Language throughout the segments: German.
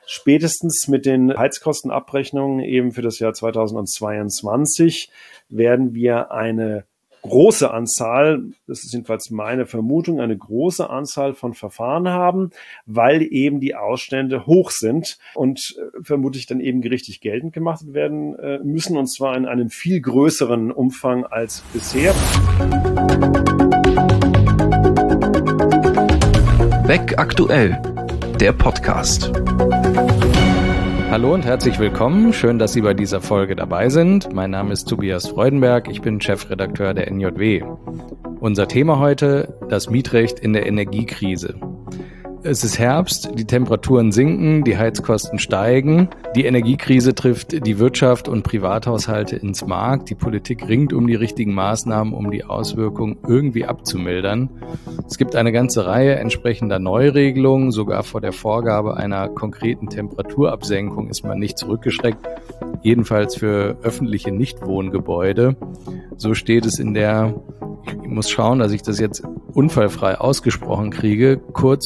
Spätestens mit den Heizkostenabrechnungen eben für das Jahr 2022 werden wir eine große Anzahl, das ist jedenfalls meine Vermutung, eine große Anzahl von Verfahren haben, weil eben die Ausstände hoch sind und vermutlich dann eben gerichtlich geltend gemacht werden müssen, und zwar in einem viel größeren Umfang als bisher. Beck aktuell, der Podcast. Hallo und herzlich willkommen. Schön, dass Sie bei dieser Folge dabei sind. Mein Name ist Tobias Freudenberg. Ich bin Chefredakteur der NJW. Unser Thema heute: das Mietrecht in der Energiekrise. Es ist Herbst, die Temperaturen sinken, die Heizkosten steigen. Die Energiekrise trifft die Wirtschaft und Privathaushalte ins Mark. Die Politik ringt um die richtigen Maßnahmen, um die Auswirkungen irgendwie abzumildern. Es gibt eine ganze Reihe entsprechender Neuregelungen. Sogar vor der Vorgabe einer konkreten Temperaturabsenkung ist man nicht zurückgeschreckt. Jedenfalls für öffentliche Nichtwohngebäude. So steht es in der, ich muss schauen, dass ich das jetzt unfallfrei ausgesprochen kriege,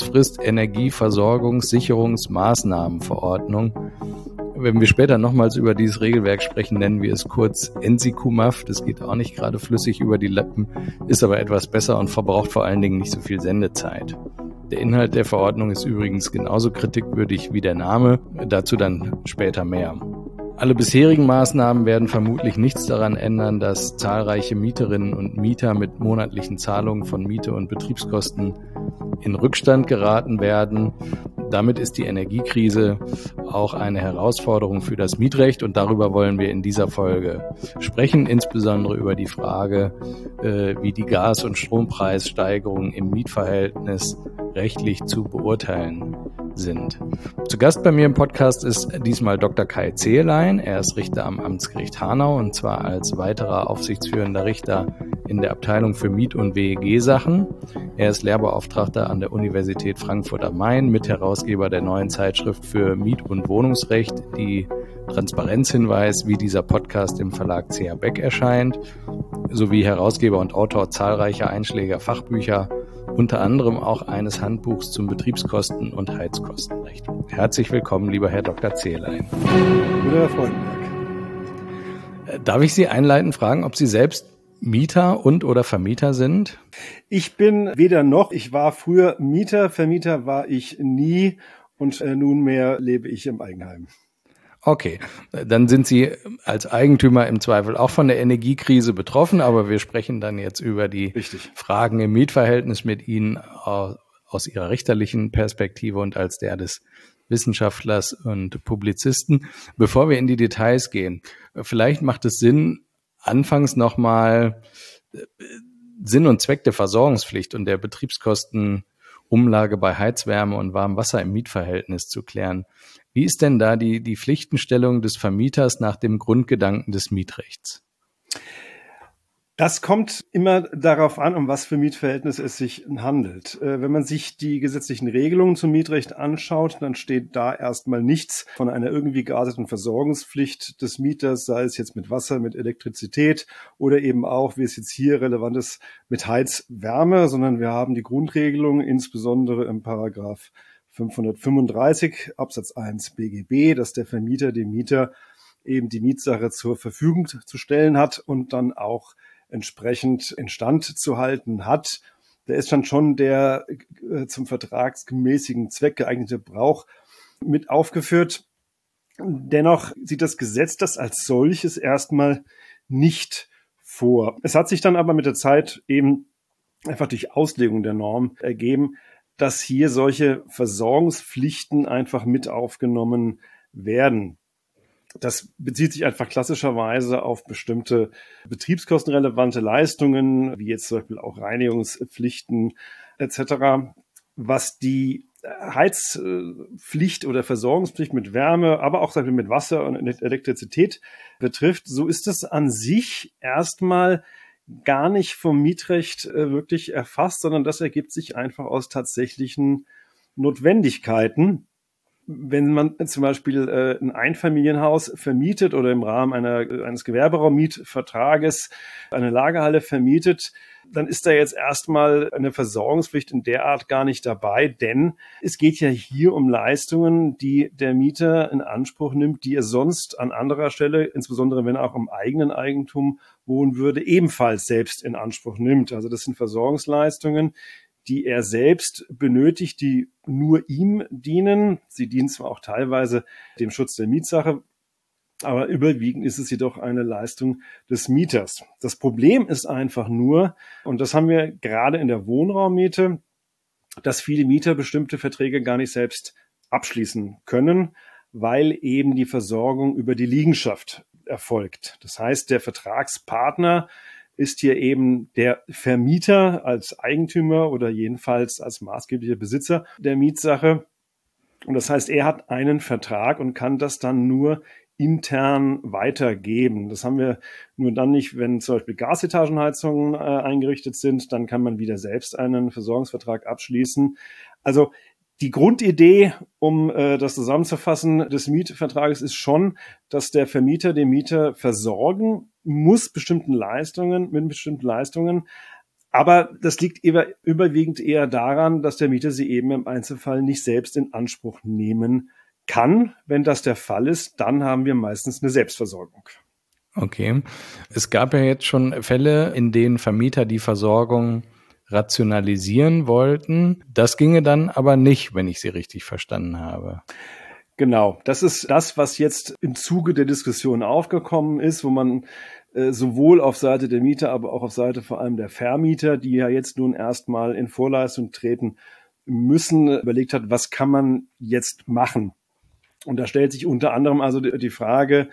Kurzfrist-Energieversorgungssicherungsmaßnahmenverordnung. Wenn wir später nochmals über dieses Regelwerk sprechen, nennen wir es kurz ENSICUMAF. Das geht auch nicht gerade flüssig über die Lippen, ist aber etwas besser und verbraucht vor allen Dingen nicht so viel Sendezeit. Der Inhalt der Verordnung ist übrigens genauso kritikwürdig wie der Name, dazu dann später mehr. Alle bisherigen Maßnahmen werden vermutlich nichts daran ändern, dass zahlreiche Mieterinnen und Mieter mit monatlichen Zahlungen von Miete und Betriebskosten in Rückstand geraten werden. Damit ist die Energiekrise auch eine Herausforderung für das Mietrecht, und darüber wollen wir in dieser Folge sprechen, insbesondere über die Frage, wie die Gas- und Strompreissteigerungen im Mietverhältnis rechtlich zu beurteilen sind. Zu Gast bei mir im Podcast ist diesmal Dr. Kai Zehelein. Er ist Richter am Amtsgericht Hanau, und zwar als weiterer aufsichtsführender Richter in der Abteilung für Miet- und WEG-Sachen. Er ist Lehrbeauftragter an der Universität Frankfurt am Main, Mitherausgeber der neuen Zeitschrift für Miet- und Wohnungsrecht, die Transparenzhinweis, wie dieser Podcast im Verlag C.H. Beck erscheint, sowie Herausgeber und Autor zahlreicher einschlägiger Fachbücher, unter anderem auch eines Handbuchs zum Betriebskosten- und Heizkostenrecht. Herzlich willkommen, lieber Herr Dr. Zehelein. Guten Herr Freudenberg. Darf ich Sie einleitend fragen, ob Sie selbst Mieter und/oder Vermieter sind? Ich bin weder noch. Ich war früher Mieter, Vermieter war ich nie, und nunmehr lebe ich im Eigenheim. Okay, dann sind Sie als Eigentümer im Zweifel auch von der Energiekrise betroffen, aber wir sprechen dann jetzt über die Fragen im Mietverhältnis mit Ihnen aus Ihrer richterlichen Perspektive und als der des Wissenschaftlers und Publizisten. Bevor wir in die Details gehen, vielleicht macht es Sinn, anfangs nochmal Sinn und Zweck der Versorgungspflicht und der Betriebskostenumlage bei Heizwärme und Warmwasser im Mietverhältnis zu klären. Wie ist denn da die Pflichtenstellung des Vermieters nach dem Grundgedanken des Mietrechts? Das kommt immer darauf an, um was für Mietverhältnis es sich handelt. Wenn man sich die gesetzlichen Regelungen zum Mietrecht anschaut, dann steht da erstmal nichts von einer irgendwie gearteten Versorgungspflicht des Mieters, sei es jetzt mit Wasser, mit Elektrizität oder eben auch, wie es jetzt hier relevant ist, mit Heizwärme, sondern wir haben die Grundregelung insbesondere im Paragraph 535 Absatz 1 BGB, dass der Vermieter dem Mieter eben die Mietsache zur Verfügung zu stellen hat und dann auch entsprechend instand zu halten hat. Da ist dann schon der zum vertragsgemäßigen Zweck geeignete Brauch mit aufgeführt. Dennoch sieht das Gesetz das als solches erstmal nicht vor. Es hat sich dann aber mit der Zeit eben einfach durch Auslegung der Norm ergeben, dass hier solche Versorgungspflichten einfach mit aufgenommen werden. Das bezieht sich einfach klassischerweise auf bestimmte betriebskostenrelevante Leistungen, wie jetzt zum Beispiel auch Reinigungspflichten etc. Was die Heizpflicht oder Versorgungspflicht mit Wärme, aber auch zum Beispiel mit Wasser und Elektrizität betrifft, so ist es an sich erstmal gar nicht vom Mietrecht wirklich erfasst, sondern das ergibt sich einfach aus tatsächlichen Notwendigkeiten. wenn man zum Beispiel ein Einfamilienhaus vermietet oder im Rahmen eines Gewerberaummietvertrages eine Lagerhalle vermietet, dann ist da jetzt erstmal eine Versorgungspflicht in der Art gar nicht dabei, denn es geht ja hier um Leistungen, die der Mieter in Anspruch nimmt, die er sonst an anderer Stelle, insbesondere wenn er auch im eigenen Eigentum wohnen würde, ebenfalls selbst in Anspruch nimmt. Also das sind Versorgungsleistungen, die er selbst benötigt, die nur ihm dienen. Sie dienen zwar auch teilweise dem Schutz der Mietsache, aber überwiegend ist es jedoch eine Leistung des Mieters. Das Problem ist einfach nur, und das haben wir gerade in der Wohnraummiete, dass viele Mieter bestimmte Verträge gar nicht selbst abschließen können, weil eben die Versorgung über die Liegenschaft erfolgt. Das heißt, der Vertragspartner ist hier eben der Vermieter als Eigentümer oder jedenfalls als maßgeblicher Besitzer der Mietsache. Und das heißt, er hat einen Vertrag und kann das dann nur intern weitergeben. Das haben wir nur dann nicht, wenn zum Beispiel Gasetagenheizungen eingerichtet sind, dann kann man wieder selbst einen Versorgungsvertrag abschließen. Also die Grundidee, um das zusammenzufassen, des Mietvertrages ist schon, dass der Vermieter den Mieter versorgen muss mit bestimmten Leistungen. Aber das liegt überwiegend eher daran, dass der Mieter sie eben im Einzelfall nicht selbst in Anspruch nehmen kann. Wenn das der Fall ist, dann haben wir meistens eine Selbstversorgung. Okay. Es gab ja jetzt schon Fälle, in denen Vermieter die Versorgung rationalisieren wollten. Das ginge dann aber nicht, wenn ich Sie richtig verstanden habe. Genau, das ist das, was jetzt im Zuge der Diskussion aufgekommen ist, wo man sowohl auf Seite der Mieter, aber auch auf Seite vor allem der Vermieter, die ja jetzt nun erstmal in Vorleistung treten müssen, überlegt hat, was kann man jetzt machen? Und da stellt sich unter anderem also die Frage,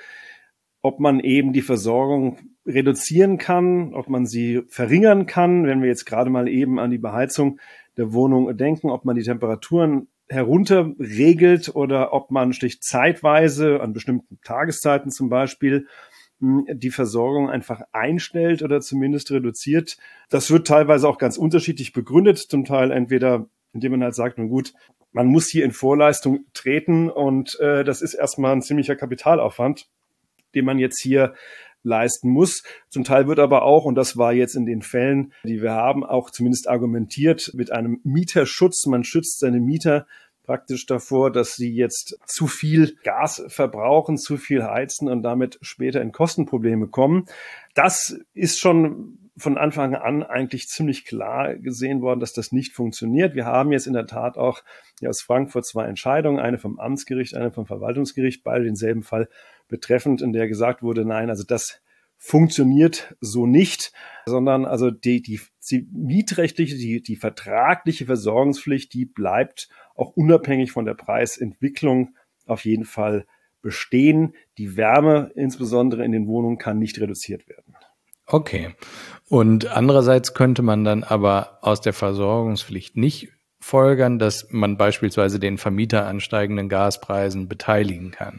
ob man eben die Versorgung reduzieren kann, ob man sie verringern kann, wenn wir jetzt gerade mal eben an die Beheizung der Wohnung denken, ob man die Temperaturen herunter regelt oder ob man schlicht zeitweise an bestimmten Tageszeiten zum Beispiel die Versorgung einfach einstellt oder zumindest reduziert. Das wird teilweise auch ganz unterschiedlich begründet, zum Teil entweder indem man halt sagt, nun gut, man muss hier in Vorleistung treten und das ist erstmal ein ziemlicher Kapitalaufwand, den man jetzt hier leisten muss. Zum Teil wird aber auch, und das war jetzt in den Fällen, die wir haben, auch zumindest argumentiert mit einem Mieterschutz. Man schützt seine Mieter praktisch davor, dass sie jetzt zu viel Gas verbrauchen, zu viel heizen und damit später in Kostenprobleme kommen. Das ist schon von Anfang an eigentlich ziemlich klar gesehen worden, dass das nicht funktioniert. Wir haben jetzt in der Tat auch aus Frankfurt 2 Entscheidungen, eine vom Amtsgericht, eine vom Verwaltungsgericht, beide denselben Fall betreffend, in der gesagt wurde, nein, also das funktioniert so nicht, sondern also die mietrechtliche, die vertragliche Versorgungspflicht, die bleibt auch unabhängig von der Preisentwicklung auf jeden Fall bestehen. Die Wärme insbesondere in den Wohnungen kann nicht reduziert werden. Okay. Und andererseits könnte man dann aber aus der Versorgungspflicht nicht folgern, dass man beispielsweise den Vermieter an steigenden Gaspreisen beteiligen kann.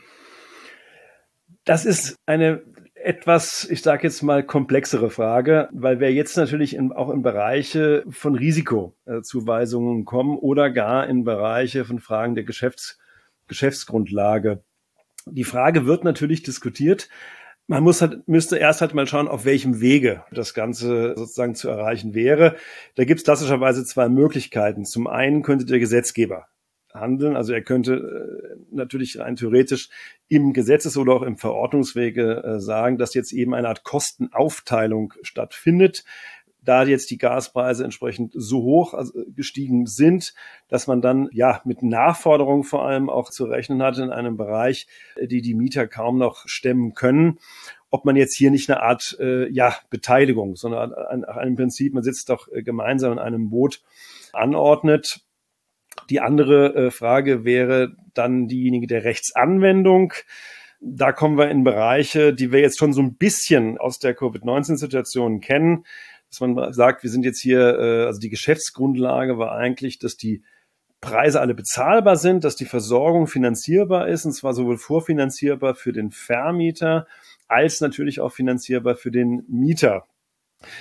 Das ist eine etwas, ich sage jetzt mal, komplexere Frage, weil wir jetzt natürlich auch in Bereiche von Risikozuweisungen kommen oder gar in Bereiche von Fragen der Geschäftsgrundlage. Die Frage wird natürlich diskutiert. Man müsste erst mal schauen, auf welchem Wege das Ganze sozusagen zu erreichen wäre. Da gibt es klassischerweise 2 Möglichkeiten. Zum einen könnte der Gesetzgeber handeln. Also er könnte natürlich rein theoretisch im Gesetzes- oder auch im Verordnungswege sagen, dass jetzt eben eine Art Kostenaufteilung stattfindet. Da jetzt die Gaspreise entsprechend so hoch gestiegen sind, dass man dann ja mit Nachforderungen vor allem auch zu rechnen hat in einem Bereich, die Mieter kaum noch stemmen können. Ob man jetzt hier nicht eine Art Beteiligung, sondern an einem Prinzip, man sitzt doch gemeinsam in einem Boot, anordnet. Die andere Frage wäre dann diejenige der Rechtsanwendung. Da kommen wir in Bereiche, die wir jetzt schon so ein bisschen aus der Covid-19-Situation kennen, dass man sagt, wir sind jetzt hier, also die Geschäftsgrundlage war eigentlich, dass die Preise alle bezahlbar sind, dass die Versorgung finanzierbar ist, und zwar sowohl vorfinanzierbar für den Vermieter als natürlich auch finanzierbar für den Mieter.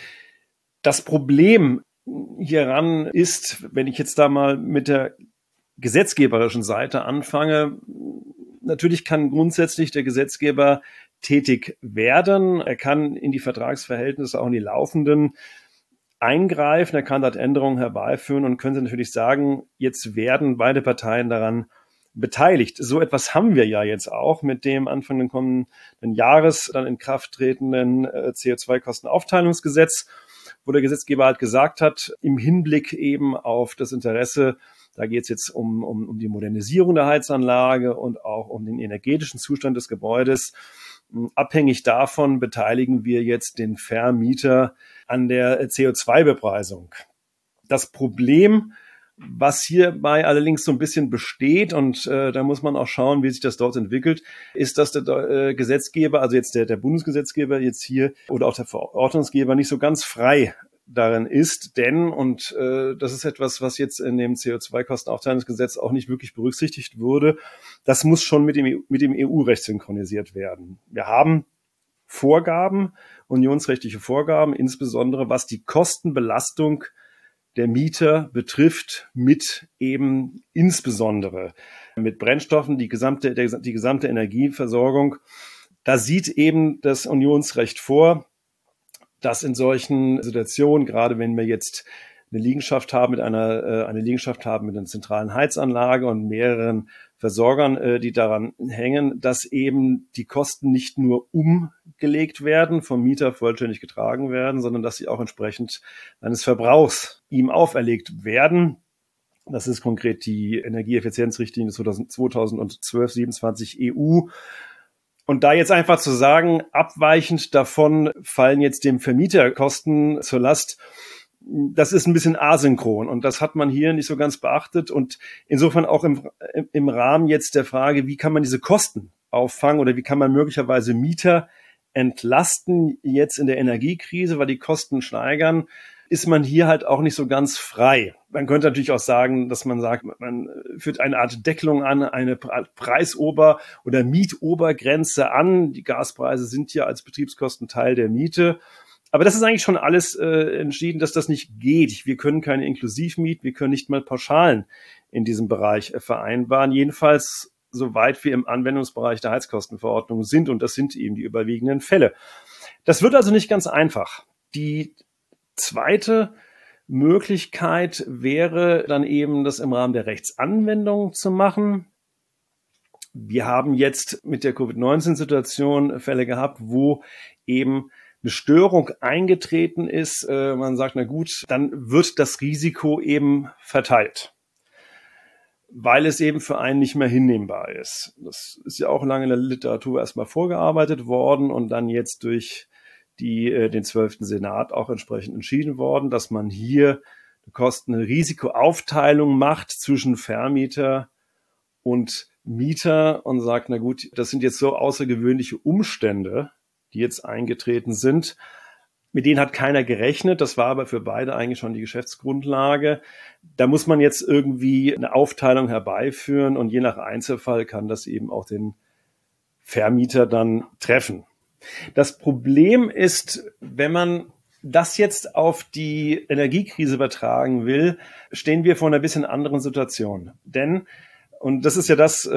Das Problem hieran ist, wenn ich jetzt da mal mit der gesetzgeberischen Seite anfange, natürlich kann grundsätzlich der Gesetzgeber tätig werden. Er kann in die Vertragsverhältnisse, auch in die laufenden, eingreifen. Er kann dort Änderungen herbeiführen und könnte natürlich sagen, jetzt werden beide Parteien daran beteiligt. So etwas haben wir ja jetzt auch mit dem Anfang des kommenden Jahres dann in Kraft tretenden CO2-Kostenaufteilungsgesetz, wo der Gesetzgeber halt gesagt hat, im Hinblick eben auf das Interesse, da geht es jetzt um die Modernisierung der Heizanlage und auch um den energetischen Zustand des Gebäudes. Abhängig davon beteiligen wir jetzt den Vermieter an der CO2-Bepreisung. Das Problem, was hierbei allerdings so ein bisschen besteht, und da muss man auch schauen, wie sich das dort entwickelt, ist, dass der Gesetzgeber, also jetzt der Bundesgesetzgeber jetzt hier oder auch der Verordnungsgeber nicht so ganz frei darin ist, denn, und das ist etwas, was jetzt in dem CO2-Kostenaufteilungsgesetz auch nicht wirklich berücksichtigt wurde, das muss schon mit dem EU-Recht synchronisiert werden. Wir haben Vorgaben, unionsrechtliche Vorgaben, insbesondere was die Kostenbelastung der Mieter betrifft, mit eben insbesondere mit Brennstoffen, die gesamte Energieversorgung. Da sieht eben das Unionsrecht vor, dass in solchen Situationen, gerade wenn wir jetzt eine Liegenschaft haben mit einer zentralen Heizanlage und mehreren Versorgern, die daran hängen, dass eben die Kosten nicht nur umgelegt werden, vom Mieter vollständig getragen werden, sondern dass sie auch entsprechend eines Verbrauchs ihm auferlegt werden. Das ist konkret die Energieeffizienzrichtlinie 2012/27 EU. Und da jetzt einfach zu sagen, abweichend davon fallen jetzt dem Vermieter Kosten zur Last, das ist ein bisschen asynchron und das hat man hier nicht so ganz beachtet und insofern auch im Rahmen jetzt der Frage, wie kann man diese Kosten auffangen oder wie kann man möglicherweise Mieter entlasten jetzt in der Energiekrise, weil die Kosten steigern, ist man hier halt auch nicht so ganz frei. Man könnte natürlich auch sagen, dass man sagt, man führt eine Art Deckelung an, eine Preisober- oder Mietobergrenze an. Die Gaspreise sind ja als Betriebskosten Teil der Miete. Aber das ist eigentlich schon alles entschieden, dass das nicht geht. Wir können keine Inklusivmieten, wir können nicht mal Pauschalen in diesem Bereich vereinbaren. Jedenfalls soweit wir im Anwendungsbereich der Heizkostenverordnung sind. Und das sind eben die überwiegenden Fälle. Das wird also nicht ganz einfach. Die zweite Möglichkeit wäre dann eben, das im Rahmen der Rechtsanwendung zu machen. Wir haben jetzt mit der Covid-19-Situation Fälle gehabt, wo eben eine Störung eingetreten ist. Man sagt, na gut, dann wird das Risiko eben verteilt, weil es eben für einen nicht mehr hinnehmbar ist. Das ist ja auch lange in der Literatur erstmal vorgearbeitet worden und dann jetzt durch den 12. Senat auch entsprechend entschieden worden, dass man hier eine Risikoaufteilung macht zwischen Vermieter und Mieter und sagt, na gut, das sind jetzt so außergewöhnliche Umstände, die jetzt eingetreten sind. Mit denen hat keiner gerechnet. Das war aber für beide eigentlich schon die Geschäftsgrundlage. Da muss man jetzt irgendwie eine Aufteilung herbeiführen und je nach Einzelfall kann das eben auch den Vermieter dann treffen. Das Problem ist, wenn man das jetzt auf die Energiekrise übertragen will, stehen wir vor einer bisschen anderen Situation. Denn, und das ist ja das,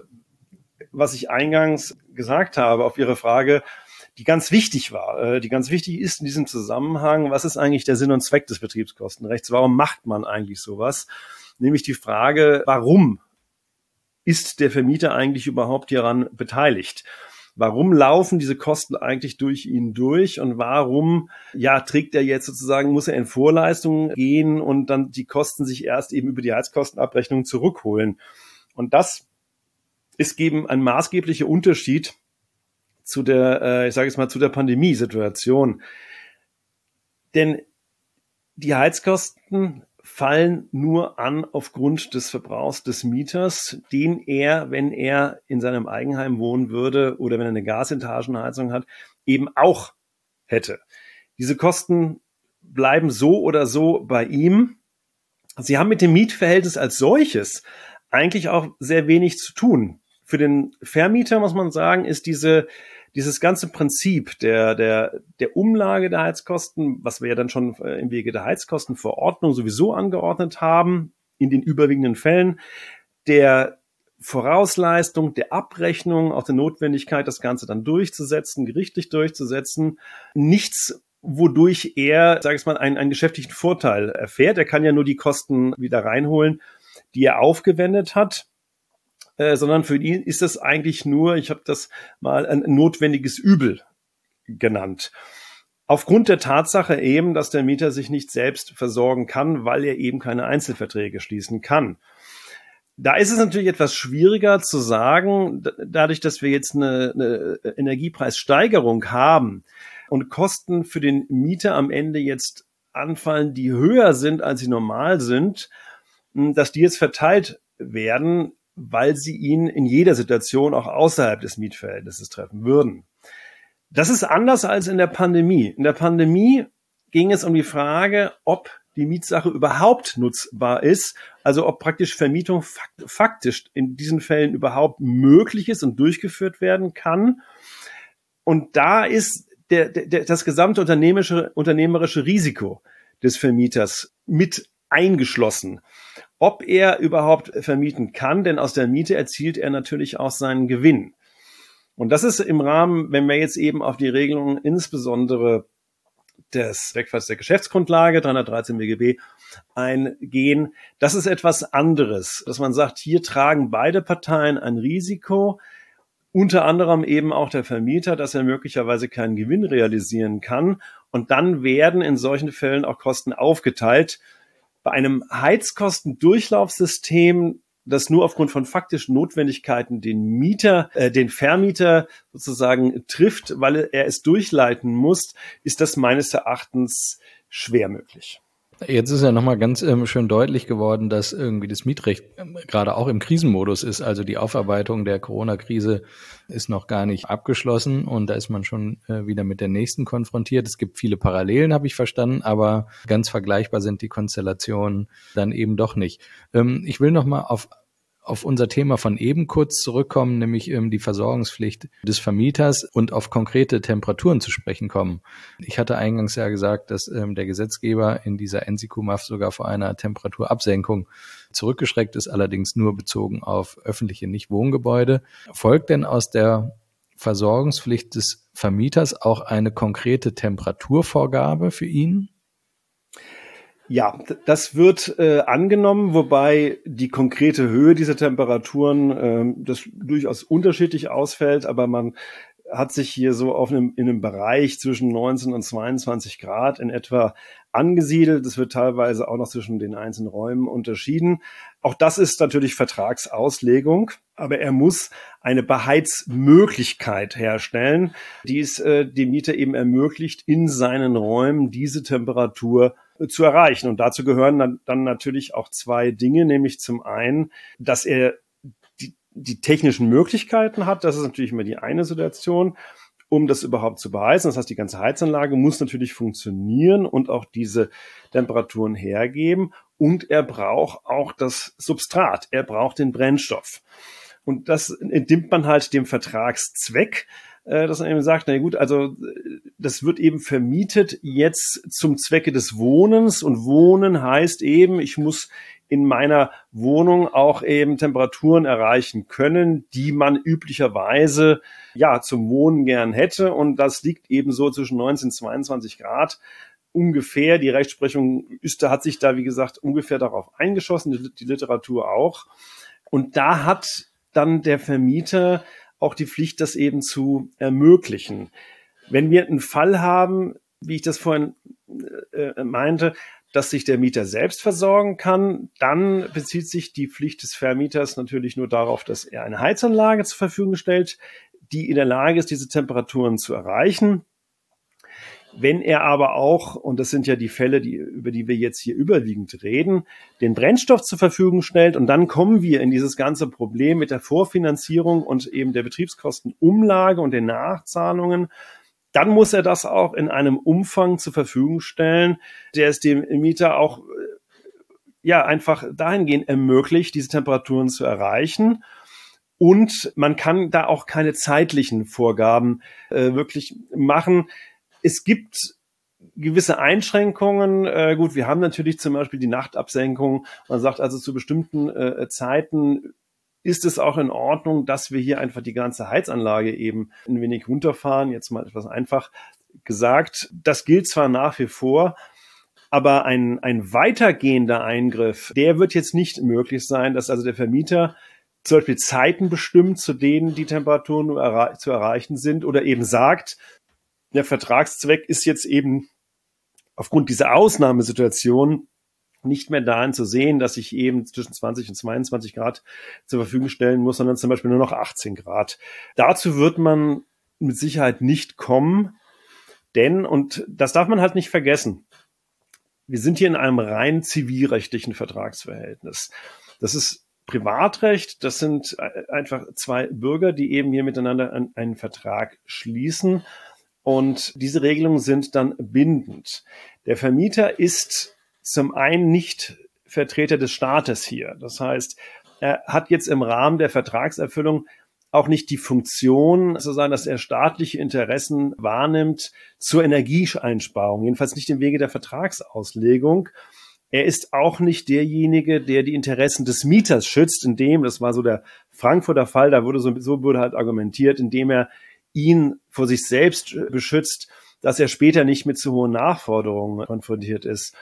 was ich eingangs gesagt habe auf Ihre Frage, die ganz wichtig war, die ganz wichtig ist in diesem Zusammenhang, was ist eigentlich der Sinn und Zweck des Betriebskostenrechts? Warum macht man eigentlich sowas? Nämlich die Frage, warum ist der Vermieter eigentlich überhaupt hieran beteiligt? Warum laufen diese Kosten eigentlich durch ihn durch und warum trägt er jetzt sozusagen, muss er in Vorleistungen gehen und dann die Kosten sich erst eben über die Heizkostenabrechnung zurückholen? Und das ist eben ein maßgeblicher Unterschied zu der, zu der Pandemiesituation. Denn die Heizkosten fallen nur an aufgrund des Verbrauchs des Mieters, den er, wenn er in seinem Eigenheim wohnen würde oder wenn er eine Gasetagenheizung hat, eben auch hätte. Diese Kosten bleiben so oder so bei ihm. Sie haben mit dem Mietverhältnis als solches eigentlich auch sehr wenig zu tun. Für den Vermieter, muss man sagen, ist dieses ganze Prinzip der Umlage der Heizkosten, was wir ja dann schon im Wege der Heizkostenverordnung sowieso angeordnet haben, in den überwiegenden Fällen der Vorausleistung, der Abrechnung, auch der Notwendigkeit, das Ganze dann durchzusetzen, gerichtlich durchzusetzen, nichts, wodurch er, sage ich mal, einen geschäftlichen Vorteil erfährt. Er kann ja nur die Kosten wieder reinholen, die er aufgewendet hat, sondern für ihn ist das eigentlich nur, ich habe das mal ein notwendiges Übel genannt. Aufgrund der Tatsache eben, dass der Mieter sich nicht selbst versorgen kann, weil er eben keine Einzelverträge schließen kann. Da ist es natürlich etwas schwieriger zu sagen, dadurch, dass wir jetzt eine Energiepreissteigerung haben und Kosten für den Mieter am Ende jetzt anfallen, die höher sind, als sie normal sind, dass die jetzt verteilt werden, weil sie ihn in jeder Situation auch außerhalb des Mietverhältnisses treffen würden. Das ist anders als in der Pandemie. In der Pandemie ging es um die Frage, ob die Mietsache überhaupt nutzbar ist, also ob praktisch Vermietung faktisch in diesen Fällen überhaupt möglich ist und durchgeführt werden kann. Und da ist das gesamte unternehmerische Risiko des Vermieters mit eingeschlossen. Ob er überhaupt vermieten kann, denn aus der Miete erzielt er natürlich auch seinen Gewinn. Und das ist im Rahmen, wenn wir jetzt eben auf die Regelungen insbesondere des Wegfalls der Geschäftsgrundlage, 313 BGB, eingehen, das ist etwas anderes, dass man sagt, hier tragen beide Parteien ein Risiko, unter anderem eben auch der Vermieter, dass er möglicherweise keinen Gewinn realisieren kann. Und dann werden in solchen Fällen auch Kosten aufgeteilt. Bei einem Heizkostendurchlaufsystem, das nur aufgrund von faktischen Notwendigkeiten den Vermieter sozusagen trifft, weil er es durchleiten muss, ist das meines Erachtens schwer möglich. Jetzt ist ja nochmal ganz schön deutlich geworden, dass irgendwie das Mietrecht gerade auch im Krisenmodus ist. Also die Aufarbeitung der Corona-Krise ist noch gar nicht abgeschlossen und da ist man schon wieder mit der nächsten konfrontiert. Es gibt viele Parallelen, habe ich verstanden, aber ganz vergleichbar sind die Konstellationen dann eben doch nicht. Ich will nochmal auf unser Thema von eben kurz zurückkommen, nämlich die Versorgungspflicht des Vermieters und auf konkrete Temperaturen zu sprechen kommen. Ich hatte eingangs ja gesagt, dass der Gesetzgeber in dieser NC-KUMAV sogar vor einer Temperaturabsenkung zurückgeschreckt ist, allerdings nur bezogen auf öffentliche Nichtwohngebäude. Folgt denn aus der Versorgungspflicht des Vermieters auch eine konkrete Temperaturvorgabe für ihn? Ja, das wird angenommen, wobei die konkrete Höhe dieser Temperaturen das durchaus unterschiedlich ausfällt, aber man hat sich hier so in einem Bereich zwischen 19 und 22 Grad in etwa angesiedelt. Das wird teilweise auch noch zwischen den einzelnen Räumen unterschieden. Auch das ist natürlich Vertragsauslegung, aber er muss eine Beheizmöglichkeit herstellen, die es dem Mieter eben ermöglicht, in seinen Räumen diese Temperatur zu erreichen. Und dazu gehören dann natürlich auch zwei Dinge, nämlich zum einen, dass er die technischen Möglichkeiten hat. Das ist natürlich immer die eine Situation, um das überhaupt zu beheizen. Das heißt, die ganze Heizanlage muss natürlich funktionieren und auch diese Temperaturen hergeben. Und er braucht auch das Substrat. Er braucht den Brennstoff. Und das entnimmt man halt dem Vertragszweck, dass man eben sagt, na gut, also das wird eben vermietet jetzt zum Zwecke des Wohnens. Und Wohnen heißt eben, ich muss in meiner Wohnung auch eben Temperaturen erreichen können, die man üblicherweise ja zum Wohnen gern hätte. Und das liegt eben so zwischen 19 und 22 Grad ungefähr. Die Rechtsprechung hat sich da, wie gesagt, ungefähr darauf eingeschossen, die Literatur auch. Und da hat dann der Vermieter auch die Pflicht, das eben zu ermöglichen. Wenn wir einen Fall haben, wie ich das vorhin meinte, dass sich der Mieter selbst versorgen kann, dann bezieht sich die Pflicht des Vermieters natürlich nur darauf, dass er eine Heizanlage zur Verfügung stellt, die in der Lage ist, diese Temperaturen zu erreichen. Wenn er aber auch, und das sind ja die Fälle, über die wir jetzt hier überwiegend reden, den Brennstoff zur Verfügung stellt, und dann kommen wir in dieses ganze Problem mit der Vorfinanzierung und eben der Betriebskostenumlage und den Nachzahlungen, dann muss er das auch in einem Umfang zur Verfügung stellen, der es dem Mieter auch ja einfach dahingehend ermöglicht, diese Temperaturen zu erreichen. Und man kann da auch keine zeitlichen Vorgaben wirklich machen. Es gibt gewisse Einschränkungen. Gut, wir haben natürlich zum Beispiel die Nachtabsenkung. Man sagt also, zu bestimmten Zeiten ist es auch in Ordnung, dass wir hier einfach die ganze Heizanlage eben ein wenig runterfahren. Jetzt mal etwas einfach gesagt. Das gilt zwar nach wie vor, aber ein weitergehender Eingriff, der wird jetzt nicht möglich sein, dass also der Vermieter zum Beispiel Zeiten bestimmt, zu denen die Temperaturen zu erreichen sind, oder eben sagt, der Vertragszweck ist jetzt eben aufgrund dieser Ausnahmesituation nicht mehr darin zu sehen, dass ich eben zwischen 20 und 22 Grad zur Verfügung stellen muss, sondern zum Beispiel nur noch 18 Grad. Dazu wird man mit Sicherheit nicht kommen, denn, und das darf man halt nicht vergessen, wir sind hier in einem rein zivilrechtlichen Vertragsverhältnis. Das ist Privatrecht, das sind einfach zwei Bürger, die eben hier miteinander einen Vertrag schließen, und diese Regelungen sind dann bindend. Der Vermieter ist zum einen nicht Vertreter des Staates hier. Das heißt, er hat jetzt im Rahmen der Vertragserfüllung auch nicht die Funktion, sozusagen, dass er staatliche Interessen wahrnimmt zur Energieeinsparung, jedenfalls nicht im Wege der Vertragsauslegung. Er ist auch nicht derjenige, der die Interessen des Mieters schützt, indem, das war so der Frankfurter Fall, da wurde so wurde halt argumentiert, indem er ihn vor sich selbst beschützt, dass er später nicht mit zu hohen Nachforderungen konfrontiert ist.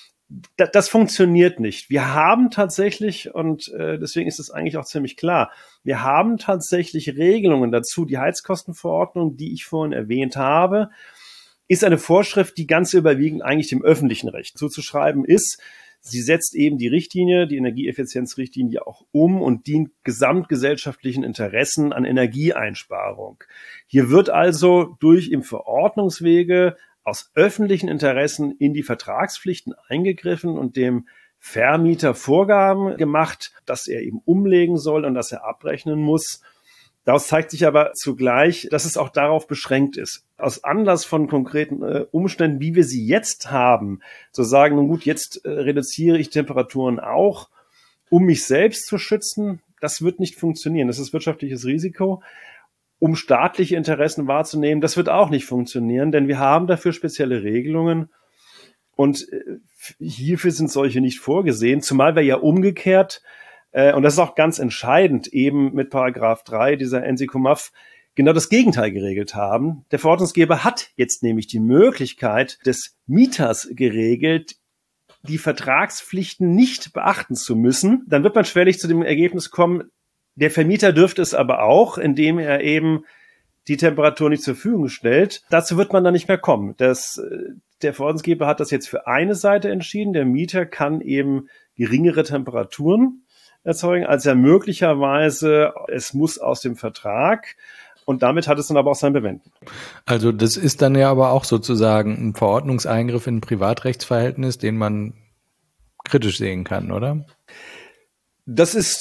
Das funktioniert nicht. Wir haben tatsächlich, und deswegen ist es eigentlich auch ziemlich klar, wir haben tatsächlich Regelungen dazu. Die Heizkostenverordnung, die ich vorhin erwähnt habe, ist eine Vorschrift, die ganz überwiegend eigentlich dem öffentlichen Recht zuzuschreiben ist. Sie setzt eben die Richtlinie, die Energieeffizienzrichtlinie auch um und dient gesamtgesellschaftlichen Interessen an Energieeinsparung. Hier wird also durch im Verordnungswege aus öffentlichen Interessen in die Vertragspflichten eingegriffen und dem Vermieter Vorgaben gemacht, dass er eben umlegen soll und dass er abrechnen muss. Daraus zeigt sich aber zugleich, dass es auch darauf beschränkt ist. Aus Anlass von konkreten Umständen, wie wir sie jetzt haben, zu sagen, nun gut, jetzt reduziere ich Temperaturen auch, um mich selbst zu schützen, das wird nicht funktionieren. Das ist wirtschaftliches Risiko. Um staatliche Interessen wahrzunehmen, das wird auch nicht funktionieren, denn wir haben dafür spezielle Regelungen und hierfür sind solche nicht vorgesehen, zumal wir ja umgekehrt, und das ist auch ganz entscheidend, eben mit Paragraph 3 dieser NC-KUMAV genau das Gegenteil geregelt haben. Der Verordnungsgeber hat jetzt nämlich die Möglichkeit des Mieters geregelt, die Vertragspflichten nicht beachten zu müssen. Dann wird man schwerlich zu dem Ergebnis kommen, der Vermieter dürfte es aber auch, indem er eben die Temperatur nicht zur Verfügung stellt. Dazu wird man dann nicht mehr kommen. Der Verordnungsgeber hat das jetzt für eine Seite entschieden. Der Mieter kann eben geringere Temperaturen erzeugen, als er möglicherweise, es muss aus dem Vertrag. Und damit hat es dann aber auch sein Bewenden. Also das ist dann ja aber auch sozusagen ein Verordnungseingriff in ein Privatrechtsverhältnis, den man kritisch sehen kann, oder? Das ist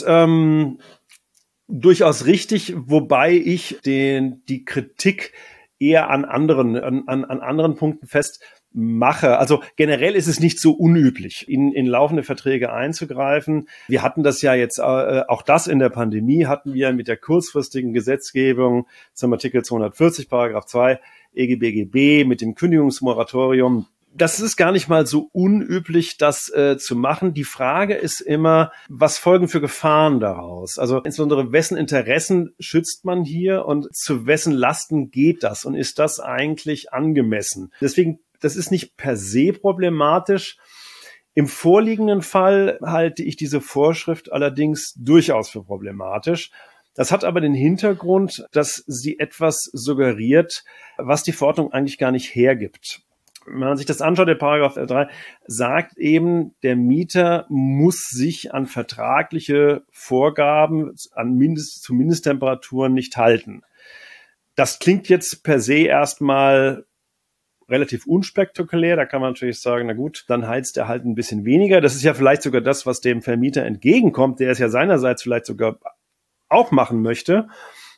durchaus richtig, wobei ich die Kritik eher an anderen Punkten festmache. Also generell ist es nicht so unüblich, in laufende Verträge einzugreifen. Wir hatten das ja jetzt, auch das in der Pandemie hatten wir mit der kurzfristigen Gesetzgebung zum Artikel 240, Paragraph 2 EGBGB mit dem Kündigungsmoratorium. Das ist gar nicht mal so unüblich, das zu machen. Die Frage ist immer, was folgen für Gefahren daraus? Also insbesondere, wessen Interessen schützt man hier und zu wessen Lasten geht das? Und ist das eigentlich angemessen? Deswegen, das ist nicht per se problematisch. Im vorliegenden Fall halte ich diese Vorschrift allerdings durchaus für problematisch. Das hat aber den Hintergrund, dass sie etwas suggeriert, was die Verordnung eigentlich gar nicht hergibt. Wenn man sich das anschaut, der Paragraph 3 sagt eben, der Mieter muss sich an vertragliche Vorgaben zu Mindesttemperaturen nicht halten. Das klingt jetzt per se erstmal relativ unspektakulär. Da kann man natürlich sagen, na gut, dann heizt er halt ein bisschen weniger. Das ist ja vielleicht sogar das, was dem Vermieter entgegenkommt, der es ja seinerseits vielleicht sogar auch machen möchte.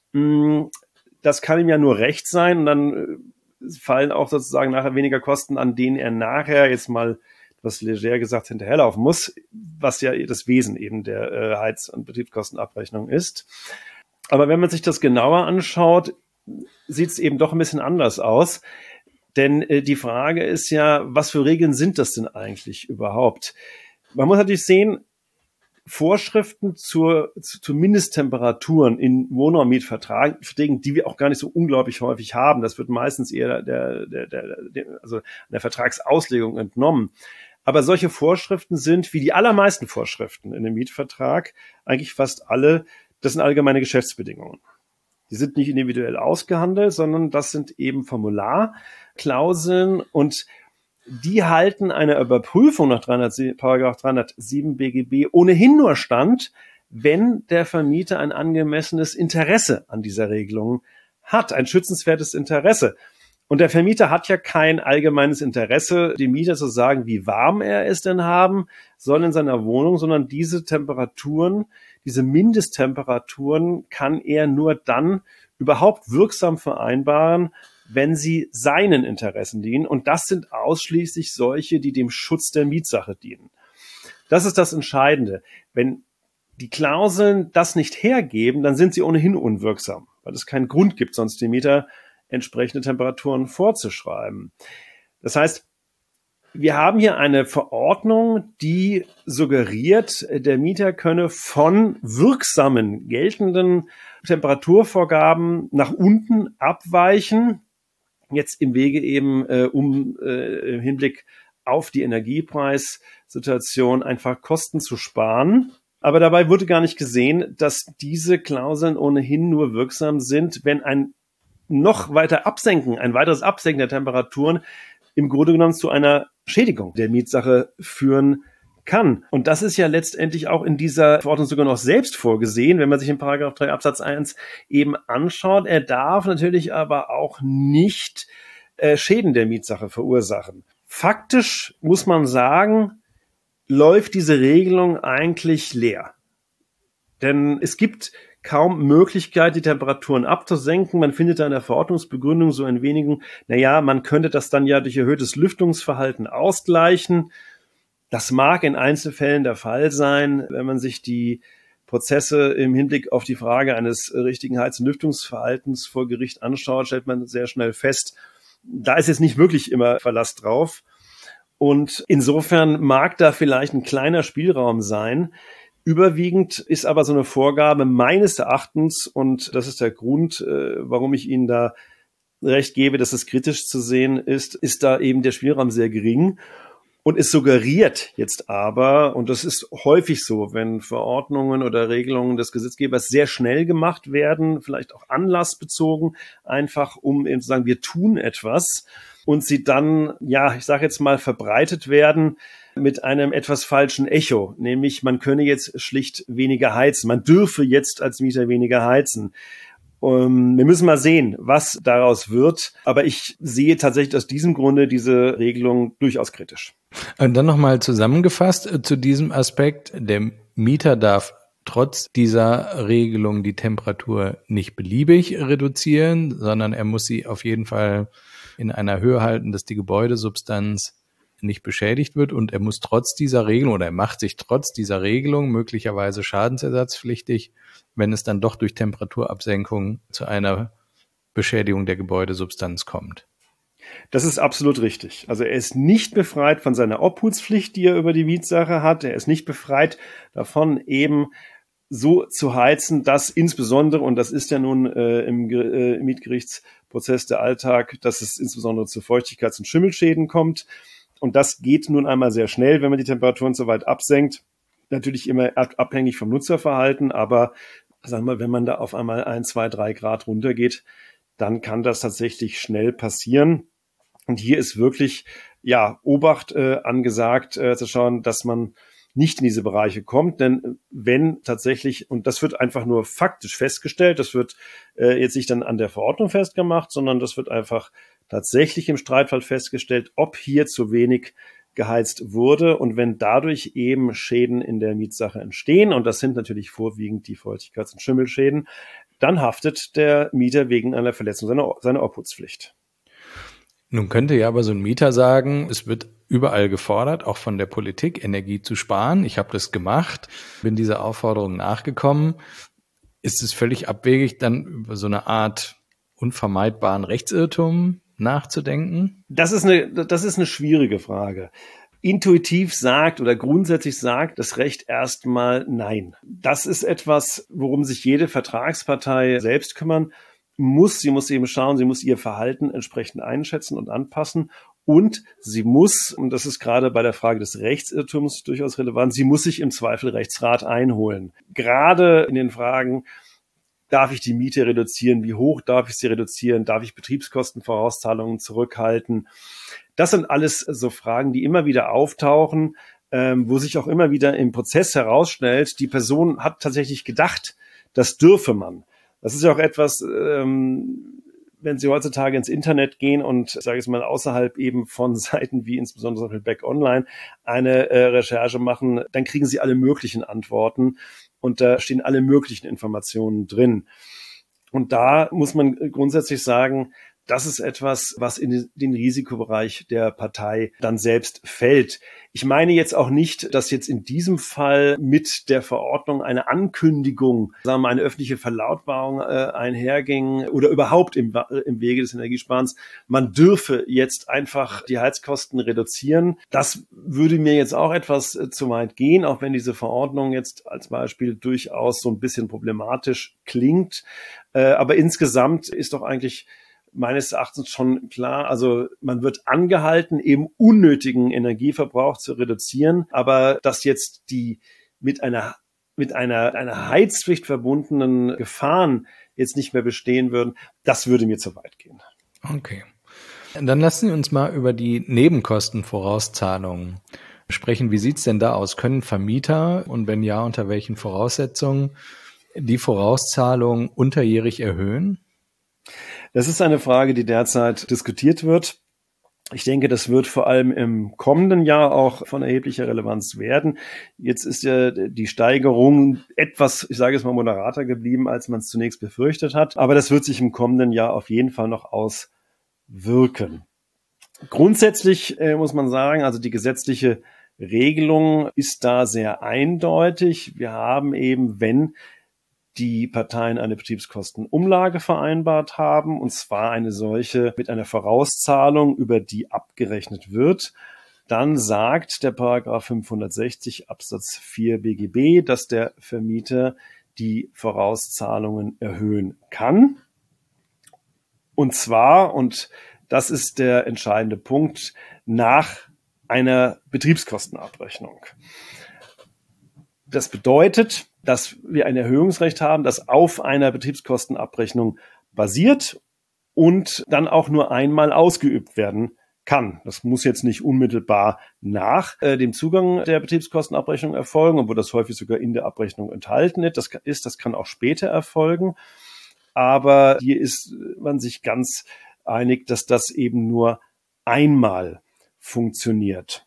Das kann ihm ja nur recht sein und dann fallen auch sozusagen nachher weniger Kosten, an denen er nachher, jetzt mal etwas leger gesagt, hinterherlaufen muss, was ja das Wesen eben der Heiz- und Betriebskostenabrechnung ist. Aber wenn man sich das genauer anschaut, sieht es eben doch ein bisschen anders aus. Denn die Frage ist ja, was für Regeln sind das denn eigentlich überhaupt? Man muss natürlich sehen, Vorschriften zu Mindesttemperaturen in Wohnraummietverträgen, die wir auch gar nicht so unglaublich häufig haben. Das wird meistens eher der Vertragsauslegung entnommen. Aber solche Vorschriften sind, wie die allermeisten Vorschriften in einem Mietvertrag, eigentlich fast alle, das sind allgemeine Geschäftsbedingungen. Die sind nicht individuell ausgehandelt, sondern das sind eben Formularklauseln und die halten einer Überprüfung nach Paragraph 307 BGB ohnehin nur stand, wenn der Vermieter ein angemessenes Interesse an dieser Regelung hat, ein schützenswertes Interesse. Und der Vermieter hat ja kein allgemeines Interesse, dem Mieter zu sagen, wie warm er es denn haben soll in seiner Wohnung, sondern diese Temperaturen, diese Mindesttemperaturen kann er nur dann überhaupt wirksam vereinbaren, wenn sie seinen Interessen dienen. Und das sind ausschließlich solche, die dem Schutz der Mietsache dienen. Das ist das Entscheidende. Wenn die Klauseln das nicht hergeben, dann sind sie ohnehin unwirksam, weil es keinen Grund gibt, sonst dem Mieter entsprechende Temperaturen vorzuschreiben. Das heißt, wir haben hier eine Verordnung, die suggeriert, der Mieter könne von wirksamen, geltenden Temperaturvorgaben nach unten abweichen, jetzt im Wege eben im Hinblick auf die Energiepreissituation einfach Kosten zu sparen. Aber dabei wurde gar nicht gesehen, dass diese Klauseln ohnehin nur wirksam sind, wenn ein weiteres Absenken der Temperaturen im Grunde genommen zu einer Schädigung der Mietsache führen kann. Und das ist ja letztendlich auch in dieser Verordnung sogar noch selbst vorgesehen, wenn man sich in Paragraph 3 Absatz 1 eben anschaut. Er darf natürlich aber auch nicht Schäden der Mietsache verursachen. Faktisch muss man sagen, läuft diese Regelung eigentlich leer. Denn es gibt kaum Möglichkeit, die Temperaturen abzusenken. Man findet da in der Verordnungsbegründung so ein wenigen, man könnte das dann ja durch erhöhtes Lüftungsverhalten ausgleichen. Das mag in Einzelfällen der Fall sein, wenn man sich die Prozesse im Hinblick auf die Frage eines richtigen Heiz- und Lüftungsverhaltens vor Gericht anschaut, stellt man sehr schnell fest, da ist jetzt nicht wirklich immer Verlass drauf. Und insofern mag da vielleicht ein kleiner Spielraum sein. Überwiegend ist aber so eine Vorgabe meines Erachtens, und das ist der Grund, warum ich Ihnen da recht gebe, dass es kritisch zu sehen ist da eben der Spielraum sehr gering. Und es suggeriert jetzt aber, und das ist häufig so, wenn Verordnungen oder Regelungen des Gesetzgebers sehr schnell gemacht werden, vielleicht auch anlassbezogen, einfach um eben zu sagen, wir tun etwas, und sie dann, ich sage jetzt mal, verbreitet werden mit einem etwas falschen Echo, nämlich man könne jetzt schlicht weniger heizen, man dürfe jetzt als Mieter weniger heizen. Wir müssen mal sehen, was daraus wird, aber ich sehe tatsächlich aus diesem Grunde diese Regelung durchaus kritisch. Und dann nochmal zusammengefasst zu diesem Aspekt, der Mieter darf trotz dieser Regelung die Temperatur nicht beliebig reduzieren, sondern er muss sie auf jeden Fall in einer Höhe halten, dass die Gebäudesubstanz nicht beschädigt wird, und er muss trotz dieser Regelung, oder er macht sich trotz dieser Regelung möglicherweise schadensersatzpflichtig, wenn es dann doch durch Temperaturabsenkung zu einer Beschädigung der Gebäudesubstanz kommt. Das ist absolut richtig. Also er ist nicht befreit von seiner Obhutspflicht, die er über die Mietsache hat. Er ist nicht befreit davon, eben so zu heizen, dass insbesondere, und das ist ja nun im Mietgerichtsprozess der Alltag, dass es insbesondere zu Feuchtigkeits- und Schimmelschäden kommt. Und das geht nun einmal sehr schnell, wenn man die Temperaturen so weit absenkt. Natürlich immer abhängig vom Nutzerverhalten, aber sagen wir, wenn man da auf einmal 1, 2, 3 Grad runtergeht, dann kann das tatsächlich schnell passieren. Und hier ist wirklich Obacht angesagt, zu schauen, dass man nicht in diese Bereiche kommt. Denn wenn tatsächlich, und das wird einfach nur faktisch festgestellt, das wird jetzt nicht dann an der Verordnung festgemacht, sondern das wird einfach tatsächlich im Streitfall festgestellt, ob hier zu wenig geheizt wurde. Und wenn dadurch eben Schäden in der Mietsache entstehen, und das sind natürlich vorwiegend die Feuchtigkeits- und Schimmelschäden, dann haftet der Mieter wegen einer Verletzung seiner Obhutspflicht. Nun könnte ja aber so ein Mieter sagen, es wird überall gefordert, auch von der Politik, Energie zu sparen. Ich habe das gemacht, bin dieser Aufforderung nachgekommen. Ist es völlig abwegig, dann über so eine Art unvermeidbaren Rechtsirrtum nachzudenken? Das ist eine schwierige Frage. Intuitiv sagt oder grundsätzlich sagt das Recht erstmal nein. Das ist etwas, worum sich jede Vertragspartei selbst kümmern muss. Sie muss eben schauen, sie muss ihr Verhalten entsprechend einschätzen und anpassen. Und sie muss, und das ist gerade bei der Frage des Rechtsirrtums durchaus relevant, sie muss sich im Zweifel Rechtsrat einholen. Gerade in den Fragen, darf ich die Miete reduzieren? Wie hoch darf ich sie reduzieren? Darf ich Betriebskostenvorauszahlungen zurückhalten? Das sind alles so Fragen, die immer wieder auftauchen, wo sich auch immer wieder im Prozess herausstellt, die Person hat tatsächlich gedacht, das dürfe man. Das ist ja auch etwas, wenn Sie heutzutage ins Internet gehen und, sage ich mal, außerhalb eben von Seiten wie insbesondere Back Online eine Recherche machen, dann kriegen Sie alle möglichen Antworten und da stehen alle möglichen Informationen drin. Und da muss man grundsätzlich sagen, das ist etwas, was in den Risikobereich der Partei dann selbst fällt. Ich meine jetzt auch nicht, dass jetzt in diesem Fall mit der Verordnung eine Ankündigung, sagen wir mal, eine öffentliche Verlautbarung einherging oder überhaupt im Wege des Energiesparens. Man dürfe jetzt einfach die Heizkosten reduzieren. Das würde mir jetzt auch etwas zu weit gehen, auch wenn diese Verordnung jetzt als Beispiel durchaus so ein bisschen problematisch klingt. Aber insgesamt ist doch eigentlich meines Erachtens schon klar, also man wird angehalten, eben unnötigen Energieverbrauch zu reduzieren, aber dass jetzt die mit einer Heizpflicht verbundenen Gefahren jetzt nicht mehr bestehen würden, das würde mir zu weit gehen. Okay. Dann lassen Sie uns mal über die Nebenkostenvorauszahlungen sprechen. Wie sieht's denn da aus? Können Vermieter und wenn ja, unter welchen Voraussetzungen die Vorauszahlung unterjährig erhöhen? Das ist eine Frage, die derzeit diskutiert wird. Ich denke, das wird vor allem im kommenden Jahr auch von erheblicher Relevanz werden. Jetzt ist ja die Steigerung etwas, ich sage es mal, moderater geblieben, als man es zunächst befürchtet hat. Aber das wird sich im kommenden Jahr auf jeden Fall noch auswirken. Grundsätzlich muss man sagen, also die gesetzliche Regelung ist da sehr eindeutig. Wir haben eben, wenn die Parteien eine Betriebskostenumlage vereinbart haben, und zwar eine solche mit einer Vorauszahlung, über die abgerechnet wird, dann sagt der Paragraph 560 Absatz 4 BGB, dass der Vermieter die Vorauszahlungen erhöhen kann. Und zwar, und das ist der entscheidende Punkt, nach einer Betriebskostenabrechnung. Das bedeutet, dass wir ein Erhöhungsrecht haben, das auf einer Betriebskostenabrechnung basiert und dann auch nur einmal ausgeübt werden kann. Das muss jetzt nicht unmittelbar nach dem Zugang der Betriebskostenabrechnung erfolgen, obwohl das häufig sogar in der Abrechnung enthalten ist. Das kann auch später erfolgen. Aber hier ist man sich ganz einig, dass das eben nur einmal funktioniert.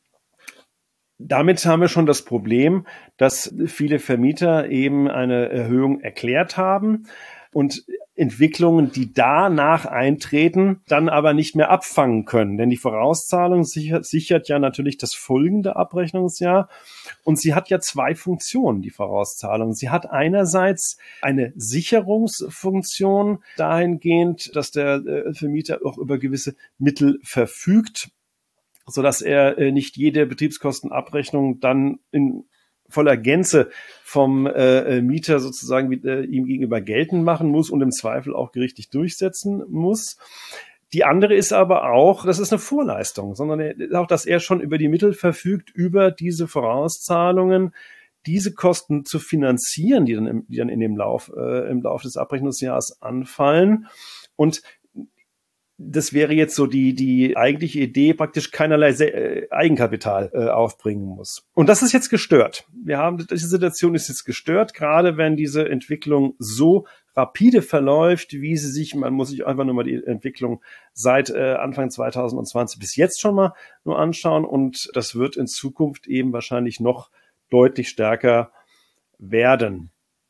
Damit haben wir schon das Problem, dass viele Vermieter eben eine Erhöhung erklärt haben und Entwicklungen, die danach eintreten, dann aber nicht mehr abfangen können. Denn die Vorauszahlung sichert ja natürlich das folgende Abrechnungsjahr. Und sie hat ja zwei Funktionen, die Vorauszahlung. Sie hat einerseits eine Sicherungsfunktion dahingehend, dass der Vermieter auch über gewisse Mittel verfügt, sodass er nicht jede Betriebskostenabrechnung dann in voller Gänze vom Mieter sozusagen ihm gegenüber geltend machen muss und im Zweifel auch gerichtlich durchsetzen muss. Die andere ist aber auch, das ist eine Vorleistung, sondern auch, dass er schon über die Mittel verfügt, über diese Vorauszahlungen, diese Kosten zu finanzieren, die dann in dem im Lauf des Abrechnungsjahres anfallen. Und das wäre jetzt so die eigentliche Idee, praktisch keinerlei Eigenkapital aufbringen muss. Und das ist jetzt gestört. Diese Situation ist jetzt gestört, gerade wenn diese Entwicklung so rapide verläuft, wie sie sich, man muss sich einfach nur mal die Entwicklung seit Anfang 2020 bis jetzt schon mal nur anschauen. Und das wird in Zukunft eben wahrscheinlich noch deutlich stärker werden.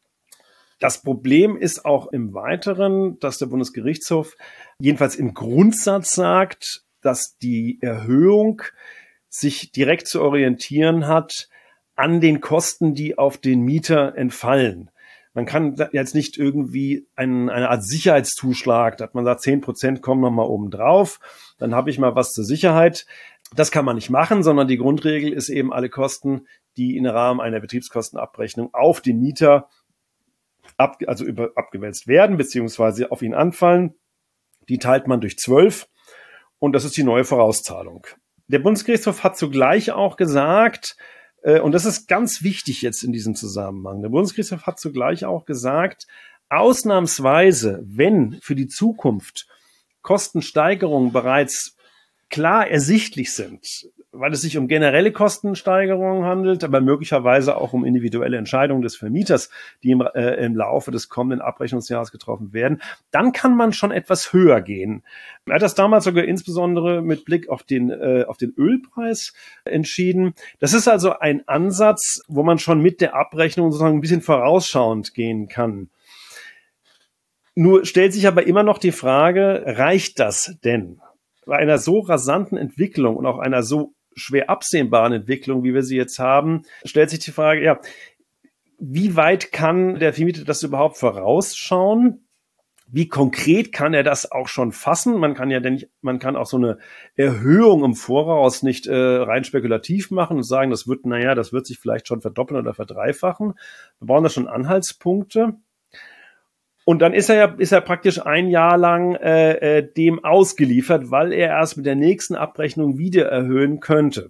Das Problem ist auch im Weiteren, dass der Bundesgerichtshof jedenfalls im Grundsatz sagt, dass die Erhöhung sich direkt zu orientieren hat an den Kosten, die auf den Mieter entfallen. Man kann jetzt nicht irgendwie eine Art Sicherheitszuschlag, dass man sagt, 10% kommen nochmal oben drauf, dann habe ich mal was zur Sicherheit. Das kann man nicht machen, sondern die Grundregel ist eben, alle Kosten, die im Rahmen einer Betriebskostenabrechnung auf den Mieter abgewälzt werden, beziehungsweise auf ihn anfallen, die teilt man durch 12 und das ist die neue Vorauszahlung. Der Bundesgerichtshof hat zugleich auch gesagt, und das ist ganz wichtig jetzt in diesem Zusammenhang, der Bundesgerichtshof hat zugleich auch gesagt, ausnahmsweise, wenn für die Zukunft Kostensteigerungen bereits klar ersichtlich sind, weil es sich um generelle Kostensteigerungen handelt, aber möglicherweise auch um individuelle Entscheidungen des Vermieters, die im Laufe des kommenden Abrechnungsjahres getroffen werden, dann kann man schon etwas höher gehen. Er hat das damals sogar insbesondere mit Blick auf den Ölpreis entschieden. Das ist also ein Ansatz, wo man schon mit der Abrechnung sozusagen ein bisschen vorausschauend gehen kann. Nur stellt sich aber immer noch die Frage, reicht das denn? Bei einer so rasanten Entwicklung und auch einer so schwer absehbaren Entwicklung, wie wir sie jetzt haben, stellt sich die Frage, ja, wie weit kann der Vermieter das überhaupt vorausschauen? Wie konkret kann er das auch schon fassen? Man kann auch so eine Erhöhung im Voraus nicht rein spekulativ machen und sagen, das wird sich vielleicht schon verdoppeln oder verdreifachen. Wir brauchen da schon Anhaltspunkte. Und dann ist er praktisch ein Jahr lang dem ausgeliefert, weil er erst mit der nächsten Abrechnung wieder erhöhen könnte.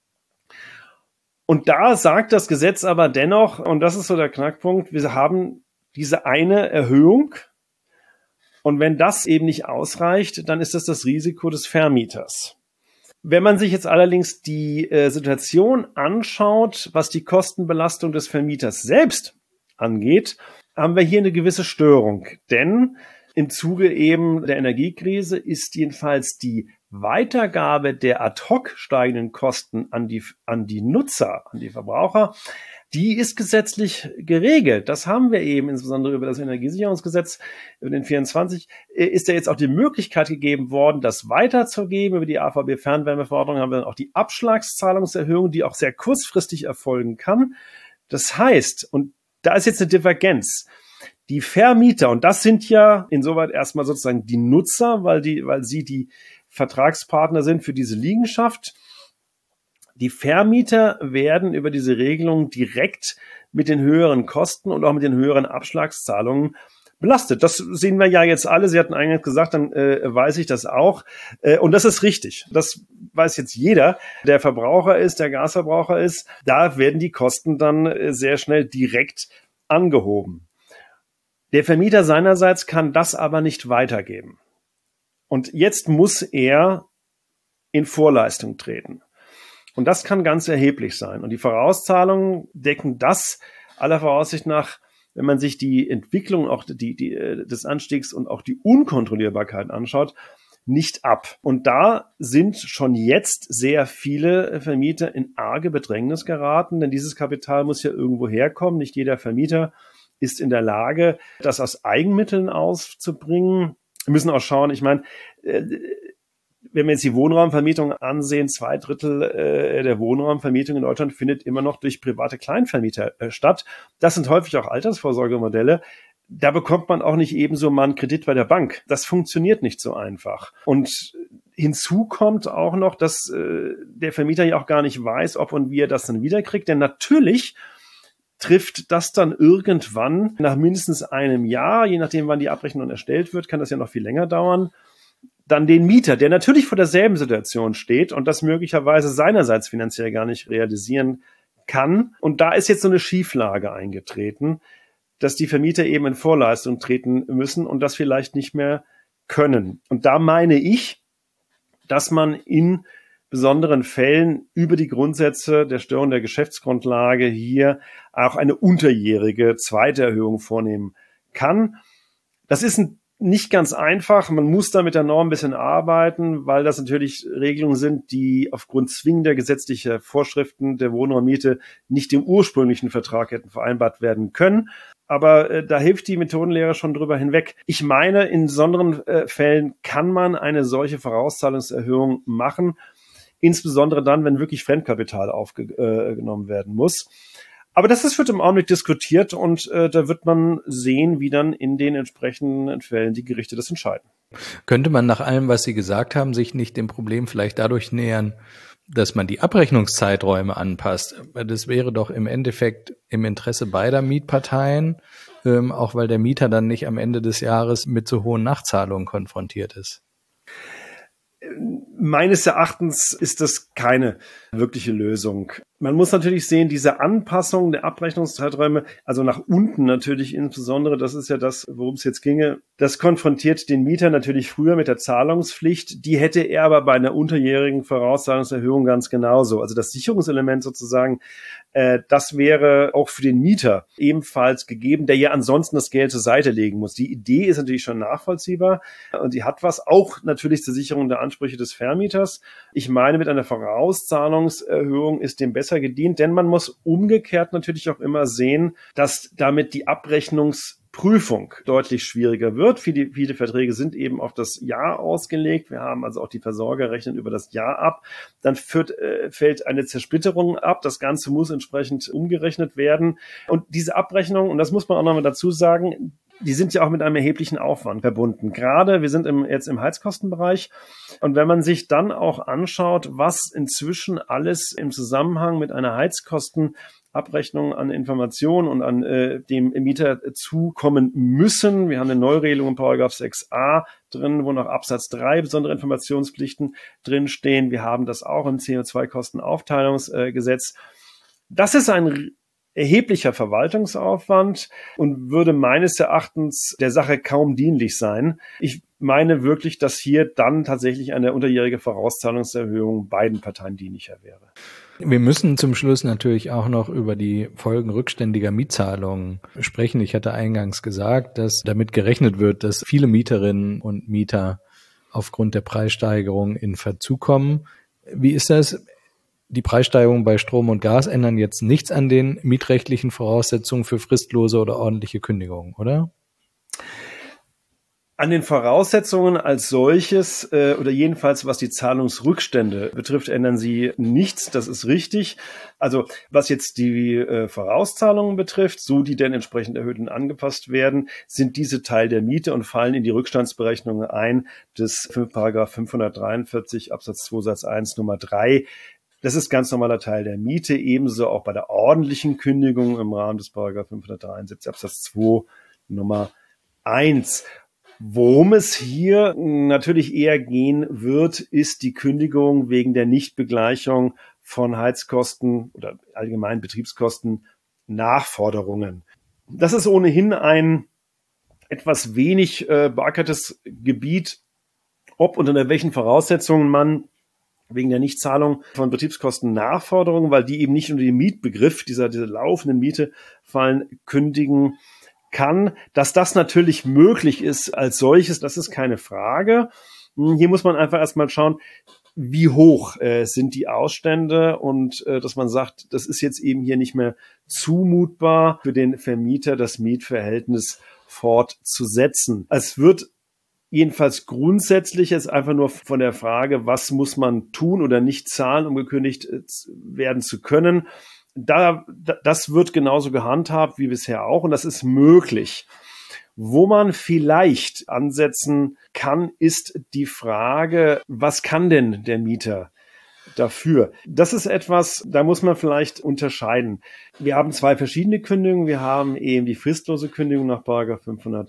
Und da sagt das Gesetz aber dennoch, und das ist so der Knackpunkt, wir haben diese eine Erhöhung. Und wenn das eben nicht ausreicht, dann ist das Risiko des Vermieters. Wenn man sich jetzt allerdings die Situation anschaut, was die Kostenbelastung des Vermieters selbst angeht, haben wir hier eine gewisse Störung. Denn im Zuge eben der Energiekrise ist jedenfalls die Weitergabe der ad hoc steigenden Kosten an die Nutzer, an die Verbraucher, die ist gesetzlich geregelt. Das haben wir eben insbesondere über das Energiesicherungsgesetz, über den 24, ist ja jetzt auch die Möglichkeit gegeben worden, das weiterzugeben. Über die AVB-Fernwärmeverordnung haben wir dann auch die Abschlagszahlungserhöhung, die auch sehr kurzfristig erfolgen kann. Das heißt, und da ist jetzt eine Divergenz. Die Vermieter, und das sind ja insoweit erstmal sozusagen die Nutzer, weil sie die Vertragspartner sind für diese Liegenschaft. Die Vermieter werden über diese Regelung direkt mit den höheren Kosten und auch mit den höheren Abschlagszahlungen belastet. Das sehen wir ja jetzt alle. Sie hatten eingangs gesagt, dann weiß ich das auch. Und das ist richtig. Das weiß jetzt jeder, der Verbraucher ist, der Gasverbraucher ist. Da werden die Kosten dann sehr schnell direkt angehoben. Der Vermieter seinerseits kann das aber nicht weitergeben. Und jetzt muss er in Vorleistung treten. Und das kann ganz erheblich sein. Und die Vorauszahlungen decken das aller Voraussicht nach, wenn man sich die Entwicklung auch des Anstiegs und auch die Unkontrollierbarkeit anschaut, nicht ab. Und da sind schon jetzt sehr viele Vermieter in arge Bedrängnis geraten, denn dieses Kapital muss ja irgendwo herkommen. Nicht jeder Vermieter ist in der Lage, das aus Eigenmitteln aufzubringen. Wir müssen auch schauen, ich meine, wenn wir jetzt die Wohnraumvermietung ansehen, 2/3 der Wohnraumvermietung in Deutschland findet immer noch durch private Kleinvermieter statt. Das sind häufig auch Altersvorsorgemodelle. Da bekommt man auch nicht ebenso mal einen Kredit bei der Bank. Das funktioniert nicht so einfach. Und hinzu kommt auch noch, dass der Vermieter ja auch gar nicht weiß, ob und wie er das dann wiederkriegt. Denn natürlich trifft das dann irgendwann nach mindestens einem Jahr, je nachdem wann die Abrechnung erstellt wird, kann das ja noch viel länger dauern, dann den Mieter, der natürlich vor derselben Situation steht und das möglicherweise seinerseits finanziell gar nicht realisieren kann. Und da ist jetzt so eine Schieflage eingetreten, dass die Vermieter eben in Vorleistung treten müssen und das vielleicht nicht mehr können. Und da meine ich, dass man in besonderen Fällen über die Grundsätze der Störung der Geschäftsgrundlage hier auch eine unterjährige zweite Erhöhung vornehmen kann. Das ist nicht ganz einfach. Man muss da mit der Norm ein bisschen arbeiten, weil das natürlich Regelungen sind, die aufgrund zwingender gesetzlicher Vorschriften der Wohnraummiete nicht im ursprünglichen Vertrag hätten vereinbart werden können. Aber da hilft die Methodenlehre schon drüber hinweg. Ich meine, in besonderen Fällen kann man eine solche Vorauszahlungserhöhung machen, insbesondere dann, wenn wirklich Fremdkapital aufgenommen werden muss. Aber das wird im Augenblick diskutiert und da wird man sehen, wie dann in den entsprechenden Fällen die Gerichte das entscheiden. Könnte man nach allem, was Sie gesagt haben, sich nicht dem Problem vielleicht dadurch nähern, dass man die Abrechnungszeiträume anpasst? Das wäre doch im Endeffekt im Interesse beider Mietparteien, auch weil der Mieter dann nicht am Ende des Jahres mit so hohen Nachzahlungen konfrontiert ist. Meines Erachtens ist das keine wirkliche Lösung. Man muss natürlich sehen, diese Anpassung der Abrechnungszeiträume, also nach unten natürlich insbesondere, das ist ja das, worum es jetzt ginge, das konfrontiert den Mieter natürlich früher mit der Zahlungspflicht. Die hätte er aber bei einer unterjährigen Vorauszahlungserhöhung ganz genauso. Also das Sicherungselement sozusagen, das wäre auch für den Mieter ebenfalls gegeben, der ja ansonsten das Geld zur Seite legen muss. Die Idee ist natürlich schon nachvollziehbar und die hat was, auch natürlich zur Sicherung der Ansprüche des Vermieters. Ich meine, mit einer Vorauszahlungserhöhung ist dem besser gedient, denn man muss umgekehrt natürlich auch immer sehen, dass damit die Abrechnungsprüfung deutlich schwieriger wird. Viele Verträge sind eben auf das Jahr ausgelegt. Wir haben also auch die Versorger rechnen über das Jahr ab. Dann fällt eine Zersplitterung ab. Das Ganze muss entsprechend umgerechnet werden. Und diese Abrechnung, und das muss man auch nochmal dazu sagen, die sind ja auch mit einem erheblichen Aufwand verbunden. Gerade wir sind jetzt im Heizkostenbereich. Und wenn man sich dann auch anschaut, was inzwischen alles im Zusammenhang mit einer Heizkostenabrechnung an Informationen und an dem Mieter zukommen müssen. Wir haben eine Neuregelung in Paragraph 6a drin, wo noch Absatz 3 besondere Informationspflichten drinstehen. Wir haben das auch im CO2-Kostenaufteilungsgesetz. Das ist ein erheblicher Verwaltungsaufwand und würde meines Erachtens der Sache kaum dienlich sein. Ich meine wirklich, dass hier dann tatsächlich eine unterjährige Vorauszahlungserhöhung beiden Parteien dienlicher wäre. Wir müssen zum Schluss natürlich auch noch über die Folgen rückständiger Mietzahlungen sprechen. Ich hatte eingangs gesagt, dass damit gerechnet wird, dass viele Mieterinnen und Mieter aufgrund der Preissteigerung in Verzug kommen. Wie ist das? Die Preissteigerungen bei Strom und Gas ändern jetzt nichts an den mietrechtlichen Voraussetzungen für fristlose oder ordentliche Kündigungen, oder? An den Voraussetzungen als solches oder jedenfalls was die Zahlungsrückstände betrifft, ändern sie nichts. Das ist richtig. Also was jetzt die Vorauszahlungen betrifft, so die denn entsprechend erhöht und angepasst werden, sind diese Teil der Miete und fallen in die Rückstandsberechnungen ein des Paragraph 543 Absatz 2 Satz 1 Nummer 3. Das ist ganz normaler Teil der Miete, ebenso auch bei der ordentlichen Kündigung im Rahmen des Paragraph 573 Absatz 2 Nummer 1. Worum es hier natürlich eher gehen wird, ist die Kündigung wegen der Nichtbegleichung von Heizkosten oder allgemein Betriebskosten Nachforderungen. Das ist ohnehin ein etwas wenig beackertes Gebiet, ob und unter welchen Voraussetzungen man wegen der Nichtzahlung von Betriebskosten Nachforderungen, weil die eben nicht unter den Mietbegriff dieser laufenden Miete fallen, kündigen kann. Dass das natürlich möglich ist als solches, das ist keine Frage. Hier muss man einfach erstmal schauen, wie hoch sind die Ausstände und dass man sagt, das ist jetzt eben hier nicht mehr zumutbar für den Vermieter, das Mietverhältnis fortzusetzen. Es wird jedenfalls grundsätzlich jetzt einfach nur von der Frage, was muss man tun oder nicht zahlen, um gekündigt werden zu können. Das wird genauso gehandhabt wie bisher auch und das ist möglich. Wo man vielleicht ansetzen kann, ist die Frage, was kann denn der Mieter dafür? Das ist etwas, da muss man vielleicht unterscheiden. Wir haben zwei verschiedene Kündigungen. Wir haben eben die fristlose Kündigung nach §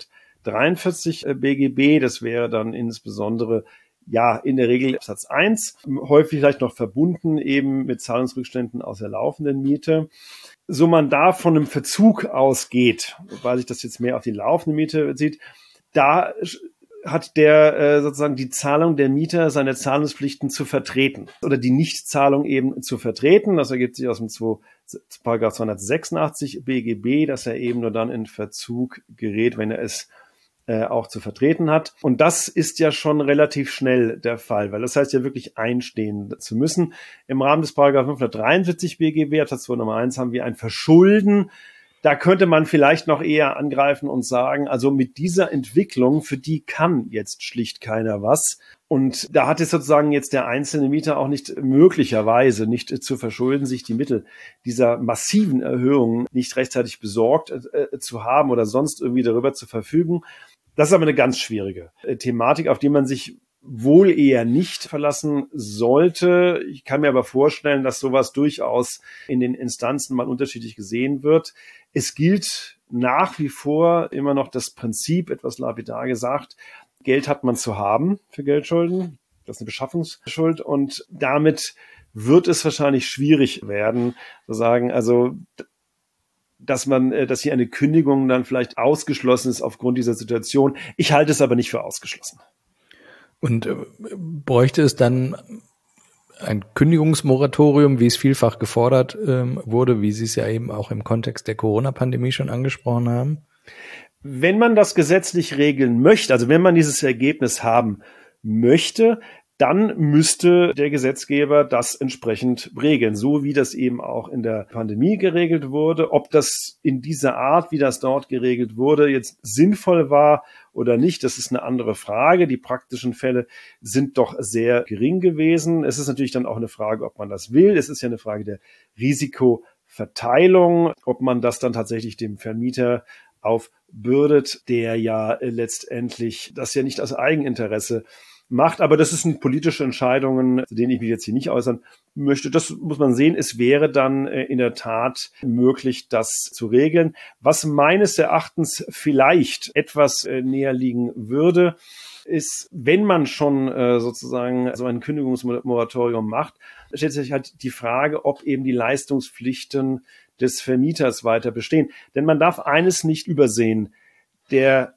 543 BGB. Das wäre dann insbesondere in der Regel Absatz 1, häufig vielleicht noch verbunden eben mit Zahlungsrückständen aus der laufenden Miete. So man da von einem Verzug ausgeht, weil sich das jetzt mehr auf die laufende Miete bezieht, da hat der sozusagen die Zahlung der Mieter seine Zahlungspflichten zu vertreten oder die Nichtzahlung eben zu vertreten. Das ergibt sich aus dem Paragraph 286 BGB, dass er eben nur dann in Verzug gerät, wenn er es auch zu vertreten hat. Und das ist ja schon relativ schnell der Fall, weil das heißt ja wirklich einstehen zu müssen. Im Rahmen des Paragraph 543 BGB, Absatz 2 Nummer 1, haben wir ein Verschulden Da könnte man vielleicht noch eher angreifen und sagen, also mit dieser Entwicklung, für die kann jetzt schlicht keiner was. Und da hat es sozusagen jetzt der einzelne Mieter auch nicht möglicherweise nicht zu verschulden, sich die Mittel dieser massiven Erhöhungen nicht rechtzeitig besorgt zu haben oder sonst irgendwie darüber zu verfügen. Das ist aber eine ganz schwierige Thematik, auf die man sich wohl eher nicht verlassen sollte. Ich kann mir aber vorstellen, dass sowas durchaus in den Instanzen mal unterschiedlich gesehen wird. Es gilt nach wie vor immer noch das Prinzip, etwas lapidar gesagt, Geld hat man zu haben für Geldschulden. Das ist eine Beschaffungsschuld und damit wird es wahrscheinlich schwierig werden, zu sagen, also dass hier eine Kündigung dann vielleicht ausgeschlossen ist aufgrund dieser Situation. Ich halte es aber nicht für ausgeschlossen. Und bräuchte es dann ein Kündigungsmoratorium, wie es vielfach gefordert wurde, wie Sie es ja eben auch im Kontext der Corona-Pandemie schon angesprochen haben? Wenn man das gesetzlich regeln möchte, also wenn man dieses Ergebnis haben möchte, dann müsste der Gesetzgeber das entsprechend regeln, so wie das eben auch in der Pandemie geregelt wurde. Ob das in dieser Art, wie das dort geregelt wurde, jetzt sinnvoll war oder nicht, das ist eine andere Frage. Die praktischen Fälle sind doch sehr gering gewesen. Es ist natürlich dann auch eine Frage, ob man das will. Es ist ja eine Frage der Risikoverteilung, ob man das dann tatsächlich dem Vermieter aufbürdet, der ja letztendlich das ja nicht aus Eigeninteresse macht. Aber das sind politische Entscheidungen, zu denen ich mich jetzt hier nicht äußern möchte. Das muss man sehen. Es wäre dann in der Tat möglich, das zu regeln. Was meines Erachtens vielleicht etwas näher liegen würde, ist, wenn man schon sozusagen so ein Kündigungsmoratorium macht, stellt sich halt die Frage, ob eben die Leistungspflichten des Vermieters weiter bestehen. Denn man darf eines nicht übersehen. Der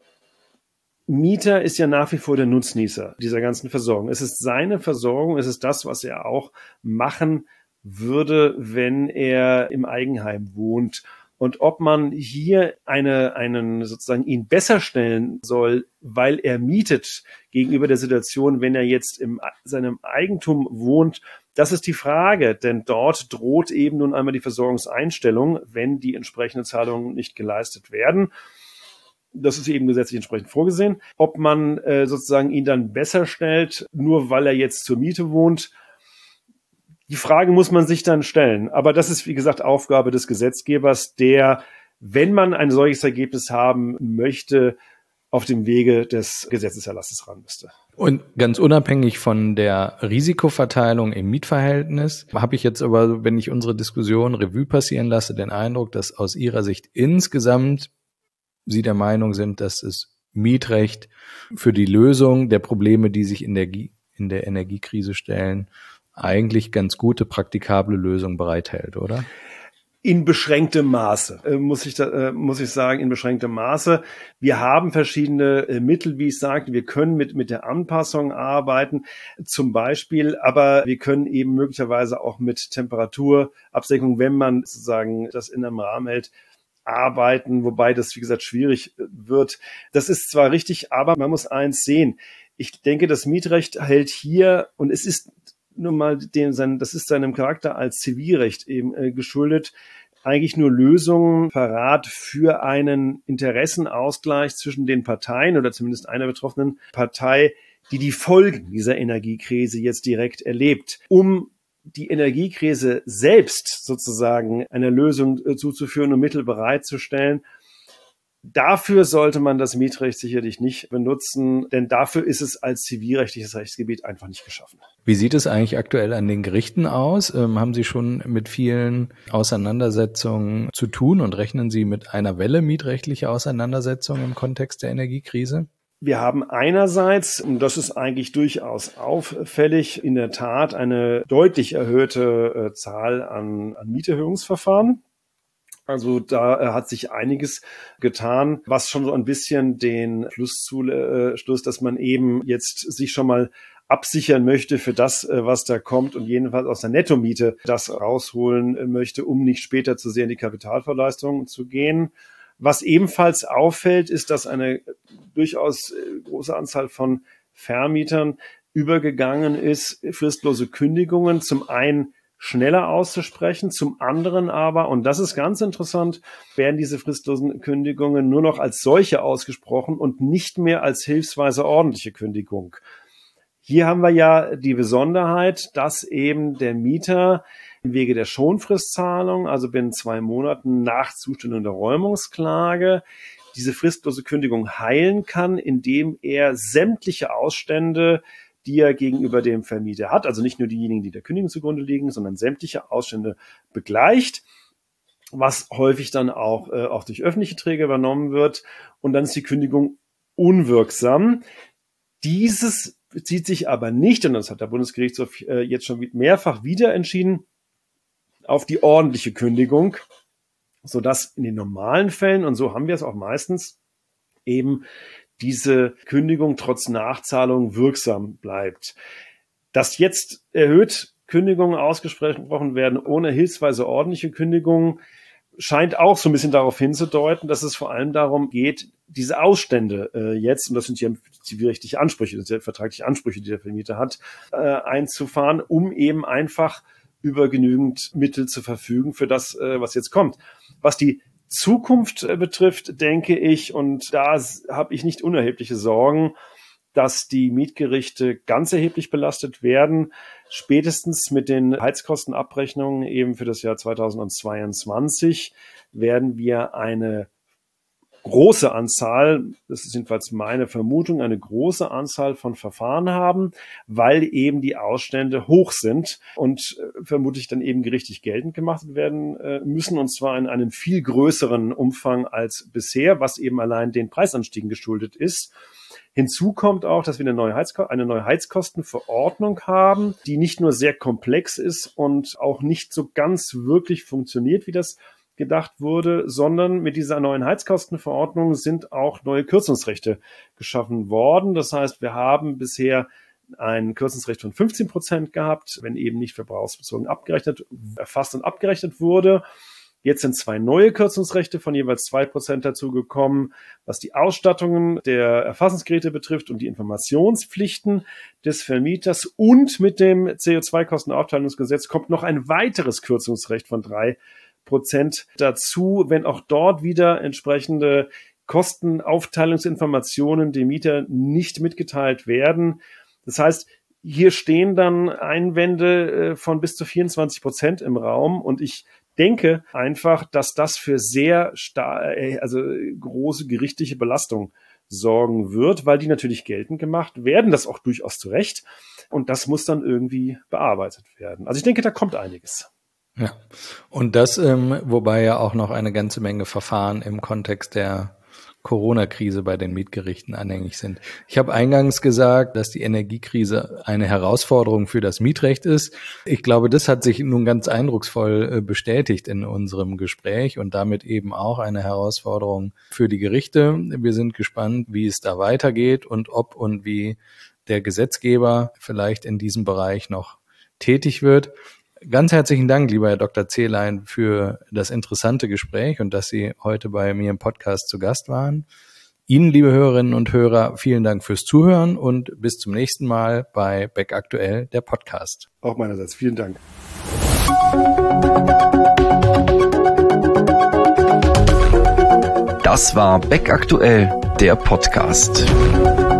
Mieter ist ja nach wie vor der Nutznießer dieser ganzen Versorgung. Es ist seine Versorgung, es ist das, was er auch machen würde, wenn er im Eigenheim wohnt. Und ob man hier einen sozusagen ihn besser stellen soll, weil er mietet gegenüber der Situation, wenn er jetzt in seinem Eigentum wohnt, das ist die Frage, denn dort droht eben nun einmal die Versorgungseinstellung, wenn die entsprechenden Zahlungen nicht geleistet werden. Das ist eben gesetzlich entsprechend vorgesehen. Ob man sozusagen ihn dann besser stellt, nur weil er jetzt zur Miete wohnt, die Frage muss man sich dann stellen. Aber das ist, wie gesagt, Aufgabe des Gesetzgebers, der, wenn man ein solches Ergebnis haben möchte, auf dem Wege des Gesetzeserlasses ran müsste. Und ganz unabhängig von der Risikoverteilung im Mietverhältnis habe ich jetzt aber, wenn ich unsere Diskussion Revue passieren lasse, den Eindruck, dass aus Ihrer Sicht insgesamt Sie der Meinung sind, dass das Mietrecht für die Lösung der Probleme, die sich in der Energiekrise stellen, eigentlich ganz gute, praktikable Lösungen bereithält, oder? In beschränktem Maße, muss ich sagen, in beschränktem Maße. Wir haben verschiedene Mittel, wie ich sagte. Wir können mit der Anpassung arbeiten, zum Beispiel, aber wir können eben möglicherweise auch mit Temperaturabsenkung, wenn man sozusagen das in einem Rahmen hält, arbeiten, wobei das, wie gesagt, schwierig wird. Das ist zwar richtig, aber man muss eins sehen. Ich denke, das Mietrecht hält hier, und es ist nun mal das ist seinem Charakter als Zivilrecht eben geschuldet, eigentlich nur Lösungen parat für einen Interessenausgleich zwischen den Parteien oder zumindest einer betroffenen Partei, die Folgen dieser Energiekrise jetzt direkt erlebt. Um die Energiekrise selbst sozusagen einer Lösung zuzuführen und Mittel bereitzustellen, dafür sollte man das Mietrecht sicherlich nicht benutzen, denn dafür ist es als zivilrechtliches Rechtsgebiet einfach nicht geschaffen. Wie sieht es eigentlich aktuell an den Gerichten aus? Haben Sie schon mit vielen Auseinandersetzungen zu tun und rechnen Sie mit einer Welle mietrechtlicher Auseinandersetzungen im Kontext der Energiekrise? Wir haben einerseits, und das ist eigentlich durchaus auffällig, in der Tat eine deutlich erhöhte Zahl an Mieterhöhungsverfahren. Also da hat sich einiges getan, was schon so ein bisschen den Schluss zulässt, dass man eben jetzt sich schon mal absichern möchte für das, was da kommt und jedenfalls aus der Nettomiete das rausholen möchte, um nicht später zu sehr in die Kapitalverleistung zu gehen. Was ebenfalls auffällt, ist, dass eine durchaus große Anzahl von Vermietern übergegangen ist, fristlose Kündigungen zum einen schneller auszusprechen. Zum anderen aber, und das ist ganz interessant, werden diese fristlosen Kündigungen nur noch als solche ausgesprochen und nicht mehr als hilfsweise ordentliche Kündigung. Hier haben wir ja die Besonderheit, dass eben der Mieter im Wege der Schonfristzahlung, also binnen 2 Monaten nach Zustellung der Räumungsklage, diese fristlose Kündigung heilen kann, indem er sämtliche Ausstände, die er gegenüber dem Vermieter hat, also nicht nur diejenigen, die der Kündigung zugrunde liegen, sondern sämtliche Ausstände begleicht, was häufig dann auch durch öffentliche Träger übernommen wird. Und dann ist die Kündigung unwirksam. Dieses bezieht sich aber nicht, und das hat der Bundesgerichtshof jetzt schon mehrfach wieder entschieden, auf die ordentliche Kündigung, sodass in den normalen Fällen, und so haben wir es auch meistens, eben diese Kündigung trotz Nachzahlung wirksam bleibt. Dass jetzt erhöht Kündigungen ausgesprochen werden ohne hilfsweise ordentliche Kündigungen, scheint auch so ein bisschen darauf hinzudeuten, dass es vor allem darum geht, diese Ausstände jetzt, und das sind ja zivilrechtliche Ansprüche, das sind ja vertragliche Ansprüche, die der Vermieter hat, einzufahren, um eben einfach über genügend Mittel zu verfügen für das, was jetzt kommt. Was die Zukunft betrifft, denke ich, und da habe ich nicht unerhebliche Sorgen, dass die Mietgerichte ganz erheblich belastet werden. Spätestens mit den Heizkostenabrechnungen eben für das Jahr 2022 werden wir eine große Anzahl, das ist jedenfalls meine Vermutung, eine große Anzahl von Verfahren haben, weil eben die Ausstände hoch sind und vermutlich dann eben gerichtlich geltend gemacht werden müssen, und zwar in einem viel größeren Umfang als bisher, was eben allein den Preisanstiegen geschuldet ist. Hinzu kommt auch, dass wir eine neue Heizkostenverordnung haben, die nicht nur sehr komplex ist und auch nicht so ganz wirklich funktioniert, wie das gedacht wurde, sondern mit dieser neuen Heizkostenverordnung sind auch neue Kürzungsrechte geschaffen worden. Das heißt, wir haben bisher ein Kürzungsrecht von 15% gehabt, wenn eben nicht verbrauchsbezogen erfasst und abgerechnet wurde. Jetzt sind 2 neue Kürzungsrechte von jeweils 2% dazugekommen, was die Ausstattungen der Erfassungsgeräte betrifft und die Informationspflichten des Vermieters. Und mit dem CO2-Kostenaufteilungsgesetz kommt noch ein weiteres Kürzungsrecht von 3% dazu, wenn auch dort wieder entsprechende Kostenaufteilungsinformationen dem Mieter nicht mitgeteilt werden. Das heißt, hier stehen dann Einwände von bis zu 24% im Raum, und ich denke einfach, dass das für sehr große gerichtliche Belastung sorgen wird, weil die natürlich geltend gemacht werden, das auch durchaus zu Recht, und das muss dann irgendwie bearbeitet werden. Also ich denke, da kommt einiges. Ja, und das, wobei ja auch noch eine ganze Menge Verfahren im Kontext der Corona-Krise bei den Mietgerichten anhängig sind. Ich habe eingangs gesagt, dass die Energiekrise eine Herausforderung für das Mietrecht ist. Ich glaube, das hat sich nun ganz eindrucksvoll bestätigt in unserem Gespräch und damit eben auch eine Herausforderung für die Gerichte. Wir sind gespannt, wie es da weitergeht und ob und wie der Gesetzgeber vielleicht in diesem Bereich noch tätig wird. Ganz herzlichen Dank, lieber Herr Dr. Zehlein, für das interessante Gespräch und dass Sie heute bei mir im Podcast zu Gast waren. Ihnen, liebe Hörerinnen und Hörer, vielen Dank fürs Zuhören und bis zum nächsten Mal bei Beck Aktuell, der Podcast. Auch meinerseits. Vielen Dank. Das war Beck Aktuell, der Podcast.